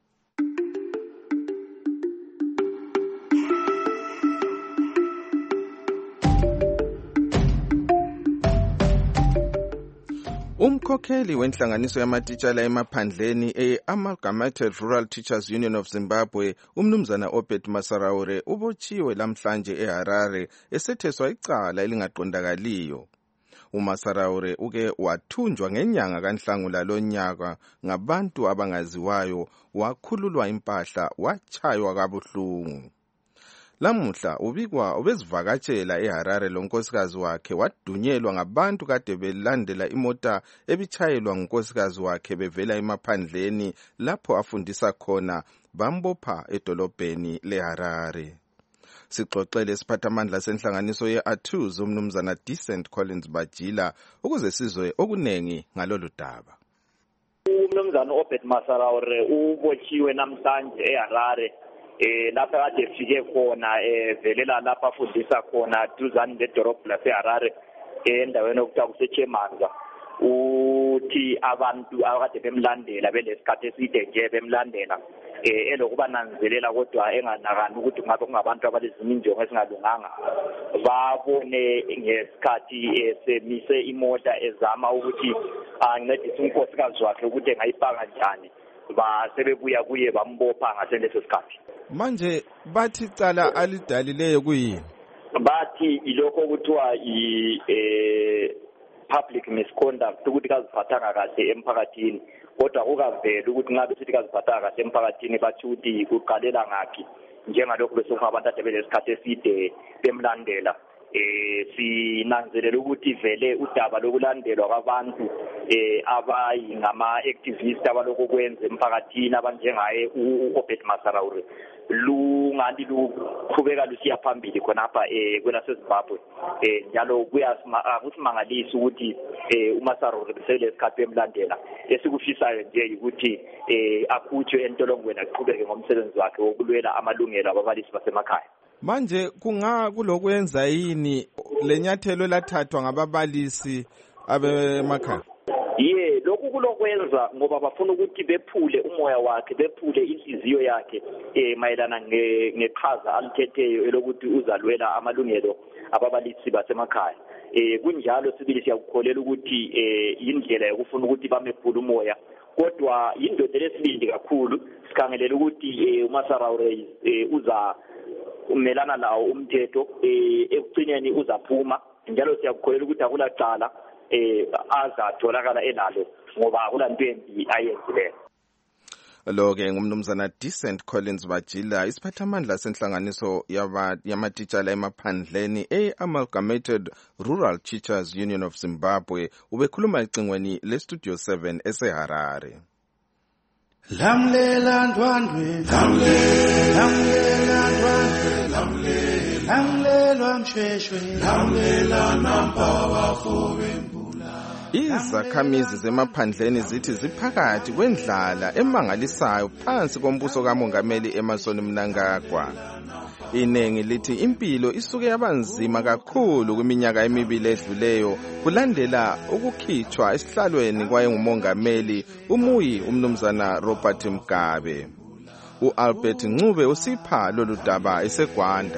Umkhokheli wenhlanganiso yamatitshala emaphandleni Amalgamated Rural Teachers Union of Zimbabwe umnumzana Obed Masaraure ubotshiwe lamhlanje eHarare esetheswa icala elingaqondakaliyo. uMasaraure uke wathunjwa ngenyanga kaNhlangula lonyaka ngabantu abangaziwayo wakhululwa impahla wachaywa kabuhlungu. Lamuhla ubikwa ubezivakatshela eHarare lonkosikazi wakhe wadunyelwa ngabantu kade belandela imota ebichayelwa ngunkosikazi wakhe bevela emaphandleni lapho afundisa khona bambopha edolobheni leHarare. Sixoxele isiphathamandla senhlanganiso ye-ATUZ umnumzana Decent Collins Bajila ukuze sizwe okunengi ngalolu daba. Umnumzana Obed Masaraure ubotshiwe namhlanje eHarare lapha kade efike khona velela lapha afundisa khona duzane ledorobho laseHarare endaweni okuthiwa kuseChemanza. Uthi abantu abakade bemlandela belesikhathi eside nje bemlandela elokuba nanzelela kodwa enganakani ukuthi kungabe kungabantu abalezinye injongo ezingalunganga babone ngesikhathi semise imota ezama ukuthi ancedise unkosikazi wakhe ukuthi engayipaka njani basebebuya kuye bambopha ngaseleso sikhathi. Manje bathi cala alidalileyo kuyini? Bathi ilokho kuthiwa public misconduct ukuthi kaziphathanga kahle emphakathini kodwa kukavela ukuthi nxa besithi kaziphathanga kahle emphakathini bathi ukuthi kuqalela ngaphi njengalokho besofa abantu ade belesikhathi eside bemlandela. Sinanzelela ukuthi vele udaba lokulandelwa kwabantu abayingama-activist abalokhu kwenza emphakathini abanjengaye u-Obed Masaraure lungani luqhubeka lusiya phambili khonapha kwelaseZimbabwe njalo akusimangalisi ukuthi uMasaraure beselesikhathi bemlandela. Esikufisayo nje ukuthi akhutshwe entolongweni aqhubeke ngomsebenzi wakhe wokulwela amalungelo ababalisi basemakhaya. Manje kulokwenza yini lenyathelo lathathwa ngababalisi abemakhaya? Lokhu kulokwenza ngoba bafuna ukuthi bephule umoya wakhe bephule inhliziyo yakhe mayelana ngeqhaza alithetheyo elokuthi uzalwela amalungelo ababalisi basemakhaya. Kunjalo sibili siyakukholela ukuthi indlela yokufuna ukuthi bamephule umoya kodwa indoda lesibindi kakhulu sikhangelela ukuthi uMasaraure uza umelana lawo umthetho ekugcineni uzaphuma njalo siyakukholela ukuthi akulacala azatholakala enalo ngoba akulanto embi ayenzileyo. Lo-ke ngumnumzana Decent Collins Bajila isiphathamandla senhlanganiso yamatitshala emaphandleni Amalgamated Rural Teachers Union of Zimbabwe ubekhuluma ecingweni leStudio 7 eseHarare. Lamlela ndwandwe lamlela ndwandwe lamlela msheshwe lamlela nampaba fobembula. Izakhamizi zemaphandleni zithi ziphakathi kwendlala emangalisayo phansi kombuso kamongameli Emmerson Mnangagwa. Inengi lithi impilo isuke yabanzima kakhulu kwiminyaka emibili edluleyo kulandela ukukhitshwa esihlalweni kwayengumongameli umuyi umnumzana Robert Mugabe. uAlbert Ncube usipha lolu daba eseGwanda.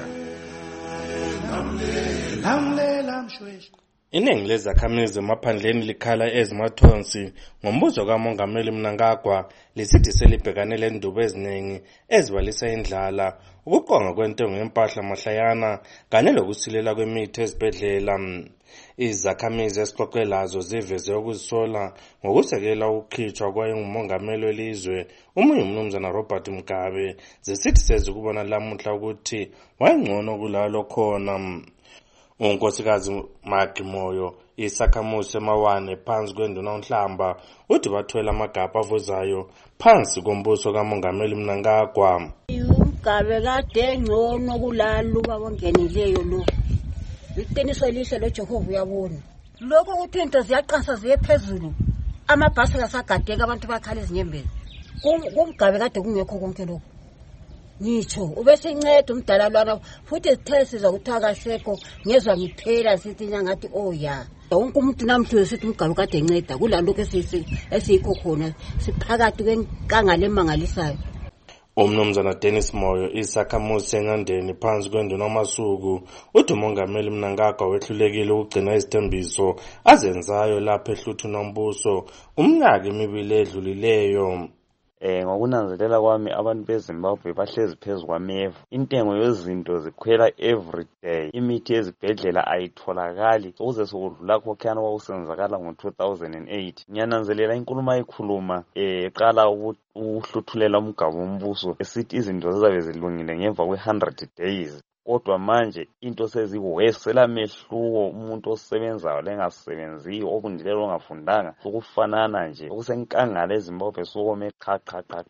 Iningi lezakhamizi emaphandleni likhala ezimathonsi ngombuzo kamongameli Mnangagwa lisithi selibhekane lendubo eziningi ezibalisa indlala, ukuqonga kwentengo yempahla mahlayana kanye lokusilela kwemithi ezibhedlela. Izakhamizi esixoxe lazo ziveze ukuzisola ngokusekela ukukhitshwa kwayengumongameli welizwe umuyi umnumzana Robert Mugabe, zisithi sezikubona lamuhla ukuthi wayengcono kulalo khona. Unkosikazi Maggie Moyo isakhamuzi emawane phansi kwenduna uNhlamba uthi bathwele amagabha avuzayo phansi kombuso kamongameli Mnangagwa. Mugabe kade ngcono kulalo babongenileyo lo. Iqiniso lihle leJehova uyabona. Lokho ukuthi into ziyaqansa ziye phezulu. Amabhasi kasagadeka abantu bakhala izinyembezi. Kumgabe kade kungekho konke lokho. Ngitsho ubesinceda umdala lwana futhi sithe siza kuthiwa kasekho ngezwa ngiphela sithi nyangathi ya wonke umuntu namhlu sithi Mugabe kade enceda kulalokho esiyikho khona siphakathi kwenkangala emangalisayo. Umnumzana Dennis Moyo isakhamuzi seNyandeni phansi kwenduna uMasuku uthi umongameli Mnangagwa wehlulekile ukugcina izithembiso azenzayo lapha ehluthu nombuso umnyaka emibili edlulileyo. Ngokunanzelela kwami abantu beZimbabwe bahlezi phezu kwameva. Intengo yezinto zikhwela every day. Imithi yezibhedlela ayitholakali ukuze sokudlula khokhana kwakusenzakala ngo-2008. Ngiyananzelela inkulumo ayikhuluma eqala ukuhluthulela umgaba wombuso esithi izinto zizabe zilungile ngemva kwe-100 days. kodwa manje into seziwesela mehluko umuntu osebenzayo lengasebenziyo okundilelo ongafundanga sokufanana nje okusenkangala eZimbabwe sokome cha.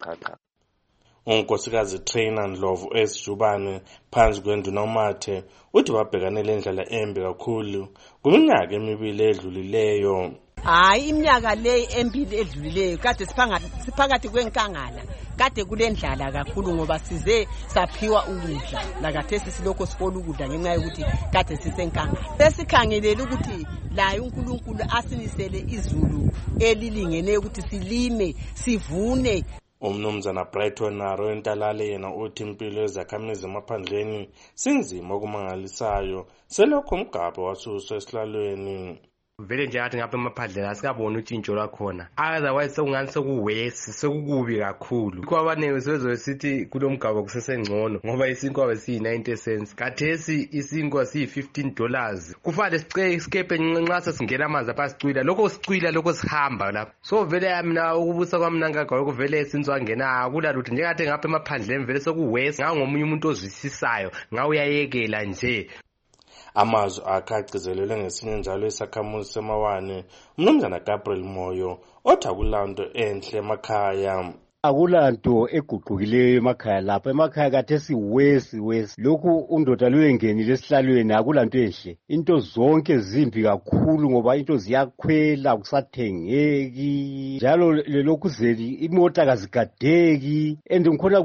unkosikazi Trainer Ndlovu esijubane phansi kwendunamathe uthi babhekane lendlela embi kakhulu kuminyaka emibili edlulileyo. Hayi iminyaka le embili edlulileyo kade siphakathi kwenkangala kade kulendlala kakhulu ngoba size saphiwa ukudla lakathesi silokho sikole ukudla ngenxa yokuthi kade sisenkangala. Besikhangelele ukuthi laye uNkulunkulu asinisele izulu elilingene ukuthi silime sivune. Umnumzana Brighton Naro Ntalale yena uthi impilo ezakhamizi emaphandleni sinzima okumangalisayo selokho umgaba wasuswa esilalweni. Vele nje athi ngapha emaphandleni asikaboni utshintsho lwakhona, otherwise sekungani sekuwesi sekukubi kakhulu. Ikho abaningi sebezosithi kulomgaba kusesengcono ngoba isinkwa besiyi-90 cents kathesi isinkwa siyi-$15. Kufanele sikepe nxa sesingena amanzi apha sicwila lokho sicwila lokho sihamba lapho. So vele mina ukubusa kwami nangagwa kuvele sinzwangena akulalutho njengathi ngapha emaphandleni vele sekuwesi ngomunye umuntu ozwisisayo ngawuyayekela nje. Amazwi akagcizelelwe ngesinye njalo isakhamuzi semawane umnumzana Gabriel Moyo othi akulanto enhle emakhaya. Akulanto eguqukileyo emakhaya lapha. Emakhaya kathesi wesi lokhu undoda lwengenile esihlalweni akulanto enhle. Into zonke zimbi kakhulu ngoba into ziyakhwela akusathengeki. Njalo lokhu zeli imota kazigadeki ngikhona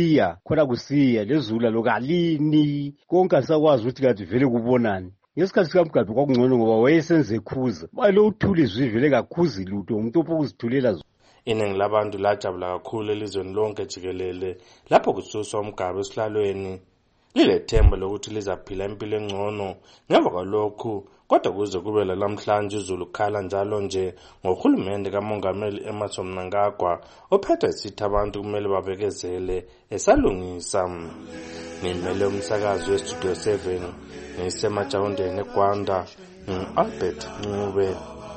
kusiya lezula lokalini konke asakwazi ukuthi kanti vele kubonani. Ngesikhathi sikamgadi kwakungcono ngoba wayesenze khuza. Lo uthule izivele kakhuzi lutho umuntu opokuzithulela zona. Iningi labantu lajabula kakhulu elizweni lonke jikelele lapho kususwa umgaba esihlalweni. Lilethemba lokuthi lizaphila impilo engcono ngemva kwalokhu, kodwa kuze kube lamhlanje izulu khala njalo nje ngohulumende kamongameli Emmerson Mnangagwa ophethe isithi abantu kumele babekezele esalungisa. Ngimele umsakazi weStudio 7 ngisemajawundeni eGwanda Albert Ncube.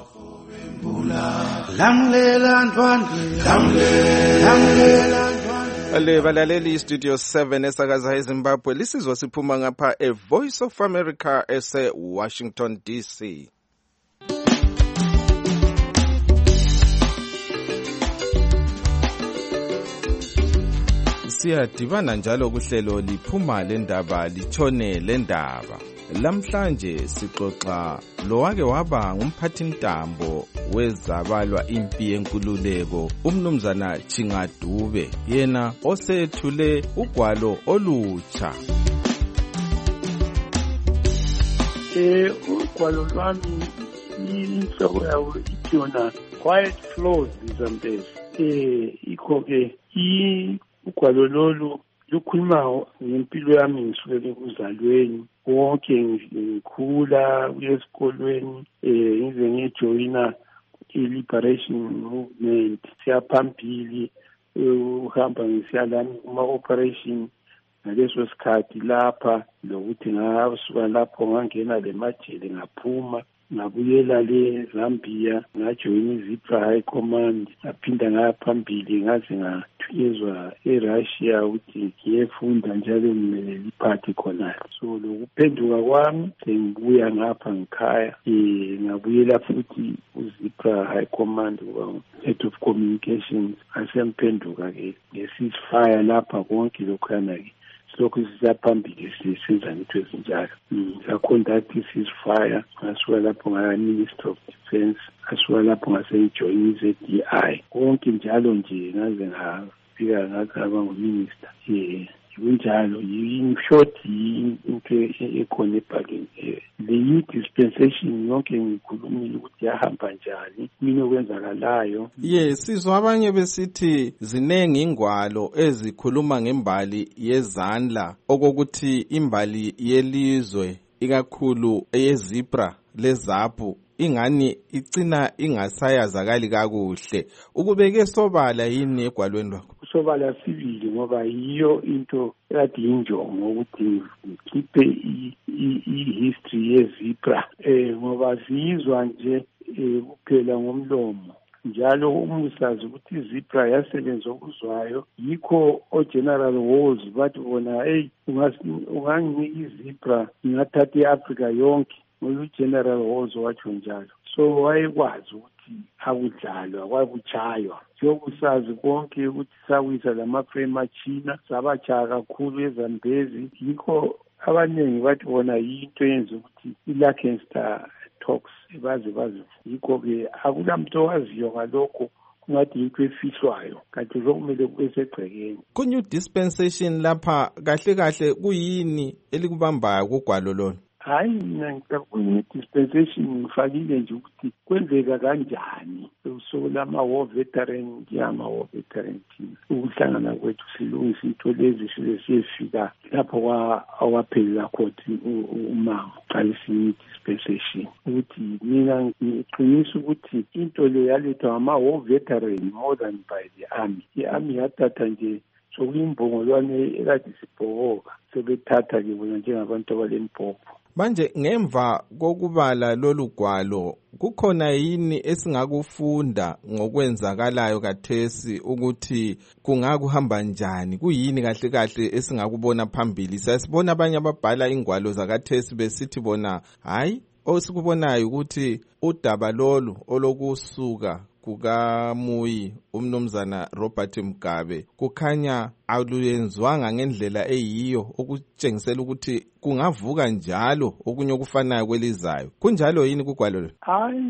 Ale balaleli Studio 7 esakaza eZimbabwe lisizwa siphuma ngapha eVoice of America ese Washington DC. Siyadibana njalo kuhlelo liphuma lendaba litshone lendaba. Lamhlanje sixoxa lowake waba ngumphathintambo wezabalwa impi yenkululeko umnumzana Chingadube yena osethule ugwalo olutsha. Ugwalo lwami inhloko yawo ithi yona Quiet Flows Zambezi. Ikho ke ugwalo lolu lukhuluma ngempilo yami ngisukele kuzalweni wonke ngikhula kuye esikolweni ngize ngijoyina i-liberation movement siyaphambili uhamba ngisiyalami kuma-operation ngaleso sikhathi lapha lokuthi ngasuka lapho ngangena le majele ngaphuma ngabuyela le Zambia ngajoyina iZipra High Command ngaphinda ngaphambili ngaze ngathunyezwa eRussia ukuthi ngiyefunda njalo ngimele liphathi khonale. So lokuphenduka kwami sengibuya ngapha ngikhaya ngabuyela futhi uZipra High Command kuba head of communications asemphenduka ke nge-ceasefire lapha konke lokhana ke lokhu sisaphambili sisenza into ezinjalo. Saconduct i-ceasefire ngasuka lapho ngaya-Minister of Defence ngasuka lapho ngasengijoyina i-ZDI konke njalo nje ngaze ngafika ngaba nguminister. Kunjalo in short into ekhona ebhalweni le dispensation yonke ngikhulumile ukuthi yahamba njani mina okwenzakalayo. Sizwa abanye besithi zinengi ingwalo ezikhuluma ngembali yezandla okokuthi imbali yelizwe ikakhulu eyeZipra leZAPU ingani icina ingasayazakali kakuhle. Ukubeke sobala yini egwalweni lwakho? Sobala sibili ngoba yiyo into ekade injongo ukuthi ngikhiphe i-history yeZipra ngoba zizwa nje kuphela ngomlomo njalo umusazi ukuthi izibra yasebenza okuzwayo yikho oGeneral Walls bathi bona unganginika izibra ngingathatha iAfrica yonke ngoba uGeneral Walls watsho njalo. So wayekwazi ukuthi akudlalwa kwakuchaywa njengokusazi konke ukuthi sawisa lamaframe achina sabachaya kakhulu eZambezi yikho abaningi bathi bona yinto yenza ukuthi iLancaster talks baze yikho-ke akulamuntu owaziyo ngalokho kungathi yinto efihlwayo kanti zokumele kube segcekeni. Ku-new dispensation lapha kahle kahle kuyini elikubambayo kugwalo lona? Hayi mina ngicabanga dispensation ngifakile nje ukuthi kwenzeka kanjani usuku lama-war veteran njengama-war veteran team ukuhlangana kwethu silungisa into lezi siyefika lapho kwaphelela khona umango qalisini dispensation ukuthi mina ngiqinisa ukuthi into le yalethwa ama-war veteran more than by the army. I-army yathatha nje sokuyimbongolwane ekade sibhokoka sebethatha-ke bona njengabantu abalempopho. Manje ngemva kokubala lolu gwalo kukhona yini esingakufunda ngokwenzakalayo kathesi ukuthi kungakuhamba njani? Kuyini kahle kahle esingakubona phambili? Sasibona abanye ababhala ingwalo zakathesi besithi bona hayi osikubonayo ukuthi udaba lolu olokusuka kukaMuyi umnumzana Robert Mugabe kukhanya aluyenzwanga ngendlela eyiyo okutshengisela ukuthi kungavuka njalo okunye okufanayo kwelizayo. Kunjalo yini kugwalo lo? Hayi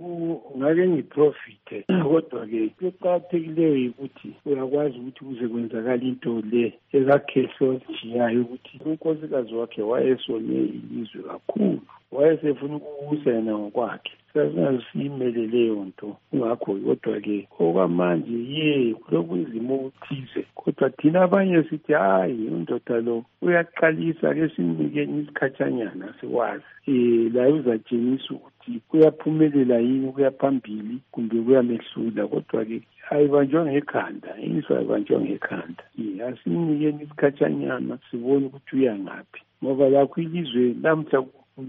ngake ngiprofite kodwa-ke kuqakathekileyo ukuthi uyakwazi ukuthi kuze kwenzakala into le ekakhehle jiyayo ukuthi unkosikazi wakhe wayesone ilizwe kakhulu wayesefuna ukubusa yena ngokwakhe sasingaziyimele leyo nto kungakho kodwa-ke okwamanje kulokhu izimo okuthize kodwa thina abanye sithi hayi undoda lo uyaqalisa-ke simnikeni isikhatshanyana sikwazi la uzatshengisa ukuthi kuyaphumelela yini kuya phambili kumbe kuyamehlula kodwa-ke ayibanjwa ngekhanda inswa ayibanjwa ngekhanda asimnikeni isikhatshanyana sibone ukuthi uyangaphi ngoba lakho ilizwe lamhla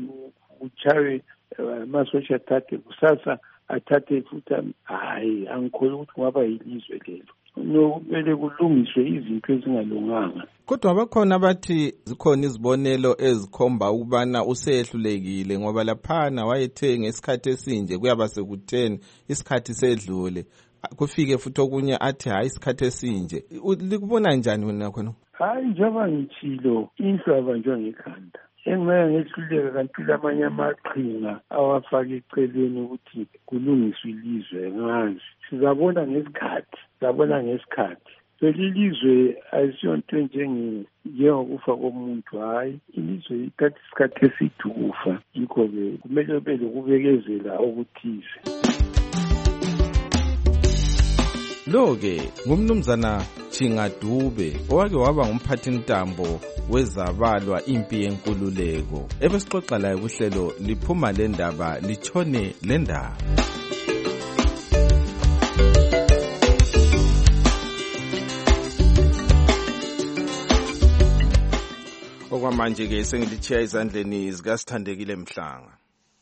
kuchaywe amasosha athathe kusasa athathe futhi hayi angikholwa ukuthi kungaba yilizwe lelo nokumele kulungiswe izinto ezingalunganga. Kodwa bakhona abathi zikhona izibonelo ezikhomba ukubana usehlulekile ngoba laphana wayethe ngesikhathi esinje kuyaba sekutheni isikhathi sedlule kufike futhi okunye athi hayi isikhathi esinje. Likubona njani wena khona? Hayi njengoba ngitshilo indlu abanjwa ngekhanda engeke ngehluleka kanti lamanye amaqhinga awafaka eceleni ukuthi kulungiswe ilizwe ngazi sizabona ngesikhathi selilizwe ayisiyonto njengokufa komuntu hayi ilizwe ithatha isikhathi eside ukufa yikho-ke kumele ube lokubekezela okuthize. Lo-ke ngumnumzana Chingadube owake waba ngumphathintambo wezabalwa impi yenkululeko ebesixoxa laye kuhlelo liphuma le ndaba litshone le ndaba. Okwamanje-ke sengilitshiya ezandleni zikaSithandekile Mhlanga.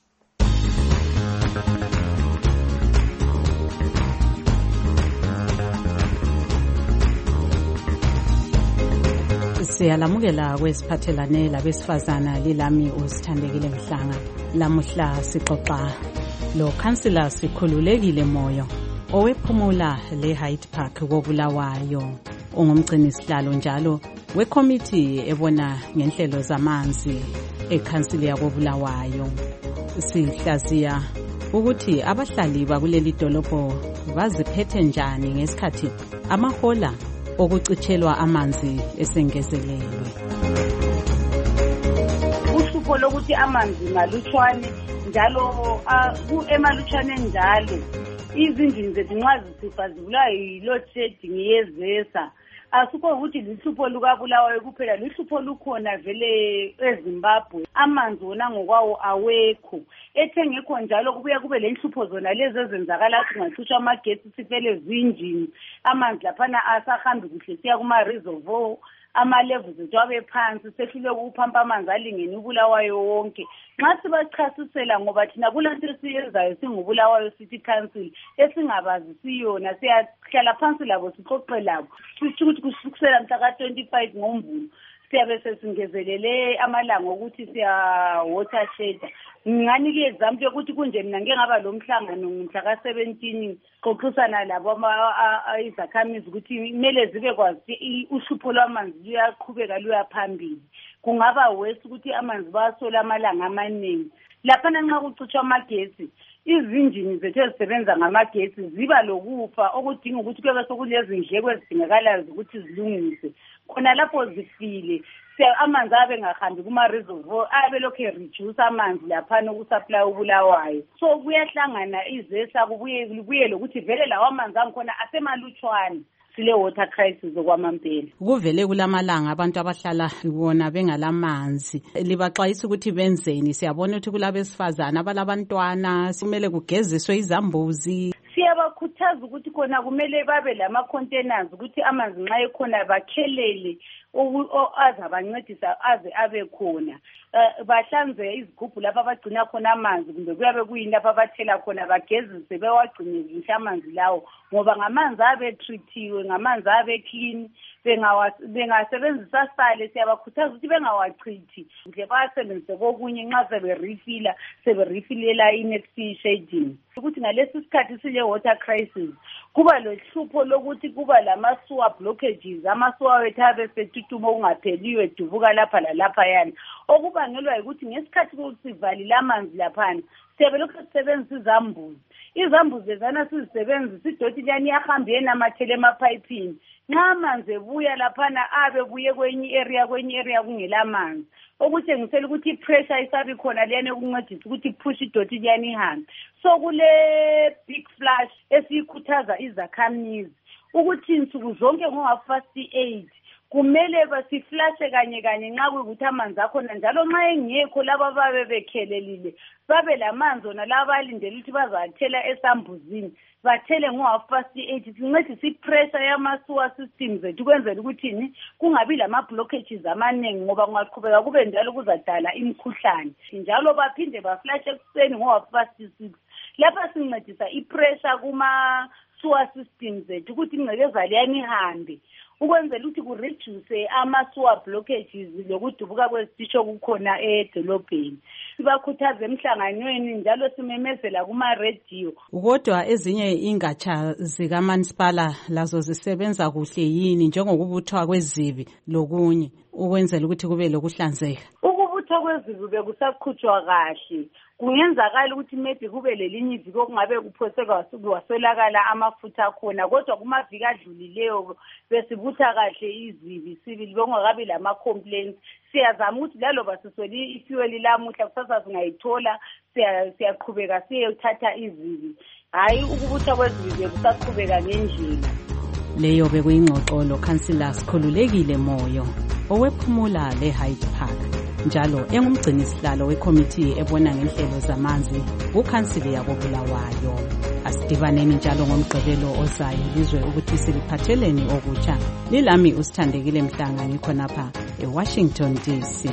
Siyalamukela kwesiphathelane labesifazana lilami uSithandekile Mhlanga. Lamuhla sixoxa lo Councillor Sikhululekile Moyo owephumula le-Hyde Park koBulawayo ongumgcini sihlalo njalo wekomiti ebona ngenhlelo zamanzi eCouncil yakoBulawayo. Sihlaziya ukuthi abahlali bakuleli dolobho baziphethe njani ngesikhathi amahola okucitshelwa amanzi esengezelelwe. Uhlupho lokuthi amanzi malutshwane njalo emalutshwane njalo izindlu zethu nxa zisifa zibulawa yi-load shedding yezesa asikho ukuthi lihlupho lukabulawayo kuphela lihlupho lukhona vele eZimbabwe amanzi wona ngokwawo awekho ethengekho njalo kubuya kube lenhlupho zona lezi ezenzakala kungacishwa amagetsi sifele zinjini amanzi laphana asahambi kuhle siya kuma-reservoir ama-levels ethu abe phansi, sehlule ukuphampa amanzi alingene uBulawayo wonke. Nxa sibachasisela ngoba thina kulanto esiyenzayo singuBulawayo City Council esingabazi siyona, siyahlala phansi labo sixoxe labo, sisho ukuthi kusukela mhla ka-25 ngoMvulo siyabe sesingezelele amalanga ukuthi siya watershed. Nginganike example yokuthi kunje mina ngeke ngaba lo mhlangano mhla ka-17 xoxisana labo izakhamizi ukuthi kumele zibe kwazi uhlupho lwamanzi luyaqhubeka luyaphambili. Kungaba worse ukuthi amanzi basola amalanga amaningi. Laphana nxa kucitshwa amagesi, izinjini zethu ezisebenza ngamagesi ziba lokufa okudinga ukuthi kube sokulezindleko ezidingakalayo ukuthi zilungise. Khona lapho zifile amanzi abe ngahambi kuma-reservoir abe lokhu reduce amanzi laphana ukusupply uBulawayo. So kuyahlangana izesa kubuye lokuthi vele lawo amanzi angikhona asemalutshwane. Sile water crisis okwamampela. Kuvele kulamalanga abantu abahlala bona bengalamanzi. Libaxwayisa ukuthi benzeni? Siyabona ukuthi kulabesifazana abalabantwana kumele kugeziswe izambuzi. Siyabakhuthaza ukuthi khona kumele babe lama-containers ukuthi amanzi nxa ekhona bakhelele azabancedisa aze abe khona. Bahlanze izigubhu lapha abagcina khona amanzi kumbe kuyabe kuyini lapha abathela khona bagezise bewagcine kuhle amanzi lawo ngoba ngamanzi abe-treatiwe, ngamanzi abe-clean. Bengasebenzisa sale siyabakhuthaza ukuthi bengawachithi nje bawasebenzise kokunye nxa seberefilela i-next shading. Ukuthi ngalesi sikhathi sile water crisis kuba lohlupho lokuthi kuba lama-sewer blockages, ama-sewer wethu abe setutuma okungapheliyo edubuka lapha lalaphayana, okubangelwa yikuthi ngesikhathi sivalile amanzi laphana siyabe lokhu sisebenzisa izambuzi. Izambuzi lezana sizisebenzisa idoti liyani iyahamba yenamathele emapayipini. Nxa amanzi ebuya laphana abe buye kwenye area kungela manzi, okutshengisela ukuthi i-pressure isabi khona liyane ukuncedisa ukuthi push idoti liyani ihambe. So kule big flush esiyikhuthaza izakhamizi ukuthi nsuku zonke ngo-first aid kumele basiflashe kanye nxa kuyikuthi amanzi akhona, njalo nxa engekho laba babe bekhelelile babe lamanzi ona laba balindele ukuthi bazathela esambuzini bathele ngo-first aid. Sincedise i-pressure yama-sewer systems ethu ukwenzela ukuthi kungabi lama-blockages amaningi ngoba kungaqhubeka kube njalo kuzadala imikhuhlane. Njalo baphinde baflashe ekuseni ngo-first 6. Lapha sincedisa i-pressure kuma-sewer systems ethu ukuthi ingcekeza liyani ihambe ukwenzela ukuthi kureduce ama-sewer blockages lokudubuka kwezititsho kukhona edolobheni. Sibakhuthaza emhlanganweni njalo simemezela kuma-radio. Kodwa ezinye ingatsha zikamasipala lazo zisebenza kuhle yini njengokubuthwa kwezibi lokunye ukwenzela ukuthi kube lokuhlanzeka? Ukubuthwa kwezibi bekusaqhutshwa kahle. Kungenzakala ukuthi maybe kube lelinye iviki okungabe kuphoseka waswelakala amafutha akhona, kodwa kumaviki adlulileyo besibutha kahle izibi sibili bengakabi lama-complaints. Siyazama ukuthi laloba sisweli ifuel lamuhla kusasa singayithola siyaqhubeka siyothatha izibi. Hayi ukubutha kwezibi bekusaqhubeka ngendlela. Leyo bekuyingxoxo lo-Councillor Sikhululekile Moyo owephumula le-Hyde Park, njalo engumgcinisihlalo wekomiti ebona ngenhlelo zamanzi kukhansili yabo Bulawayo. Asidibaneni njalo ngomgqibelo ozayo lizwe ukuthi siliphatheleni okutsha. Lilami uSithandekile Mhlanga ngikhonapha eWashington DC.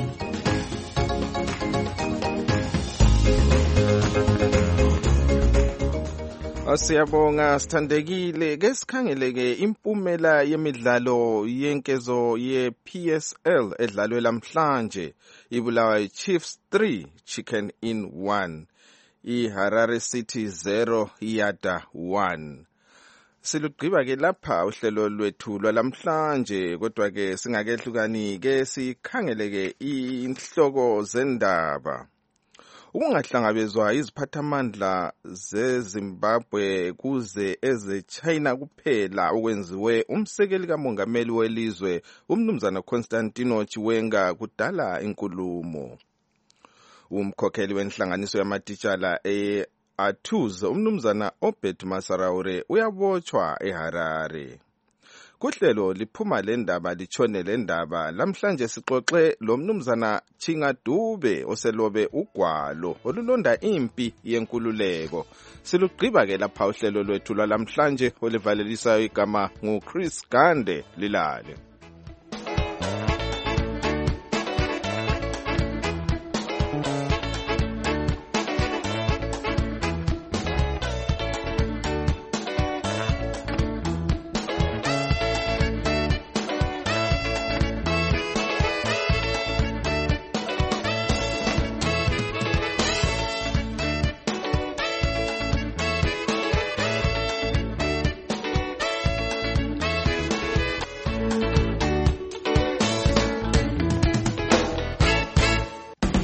Siyabonga Sithandekile. Ke sikhangeleke impumela yemidlalo yenkezo ye-PSL edlalwe lamhlanje. iBulawayo Chiefs 3 Chicken Inn 1, iHarare City 0 Yada 1. Silugqiba ke lapha uhlelo lwethu lwalamhlanje, kodwa ke singakehlukani ke sikhangeleke inhloko zendaba. Ukungahlangabezwa iziphathamandla zeZimbabwe kuze ezeChina kuphela okwenziwe umsekeli kamongameli welizwe umnumzana Constantino Chiwenga kudala inkulumo. Umkhokheli wenhlanganiso yamatitshala e-Atuz umnumzana Obed Masaraure uyabotshwa eHarare. Kuhlelo liphuma lendaba litshone lendaba lamhlanje sixoxe lo mnumzana Chingadube oselobe ugwalo olulonda impi yenkululeko. Silugqiba ke lapha uhlelo lwethu lwalamhlanje olivalelisayo igama nguChris Gande Lilale.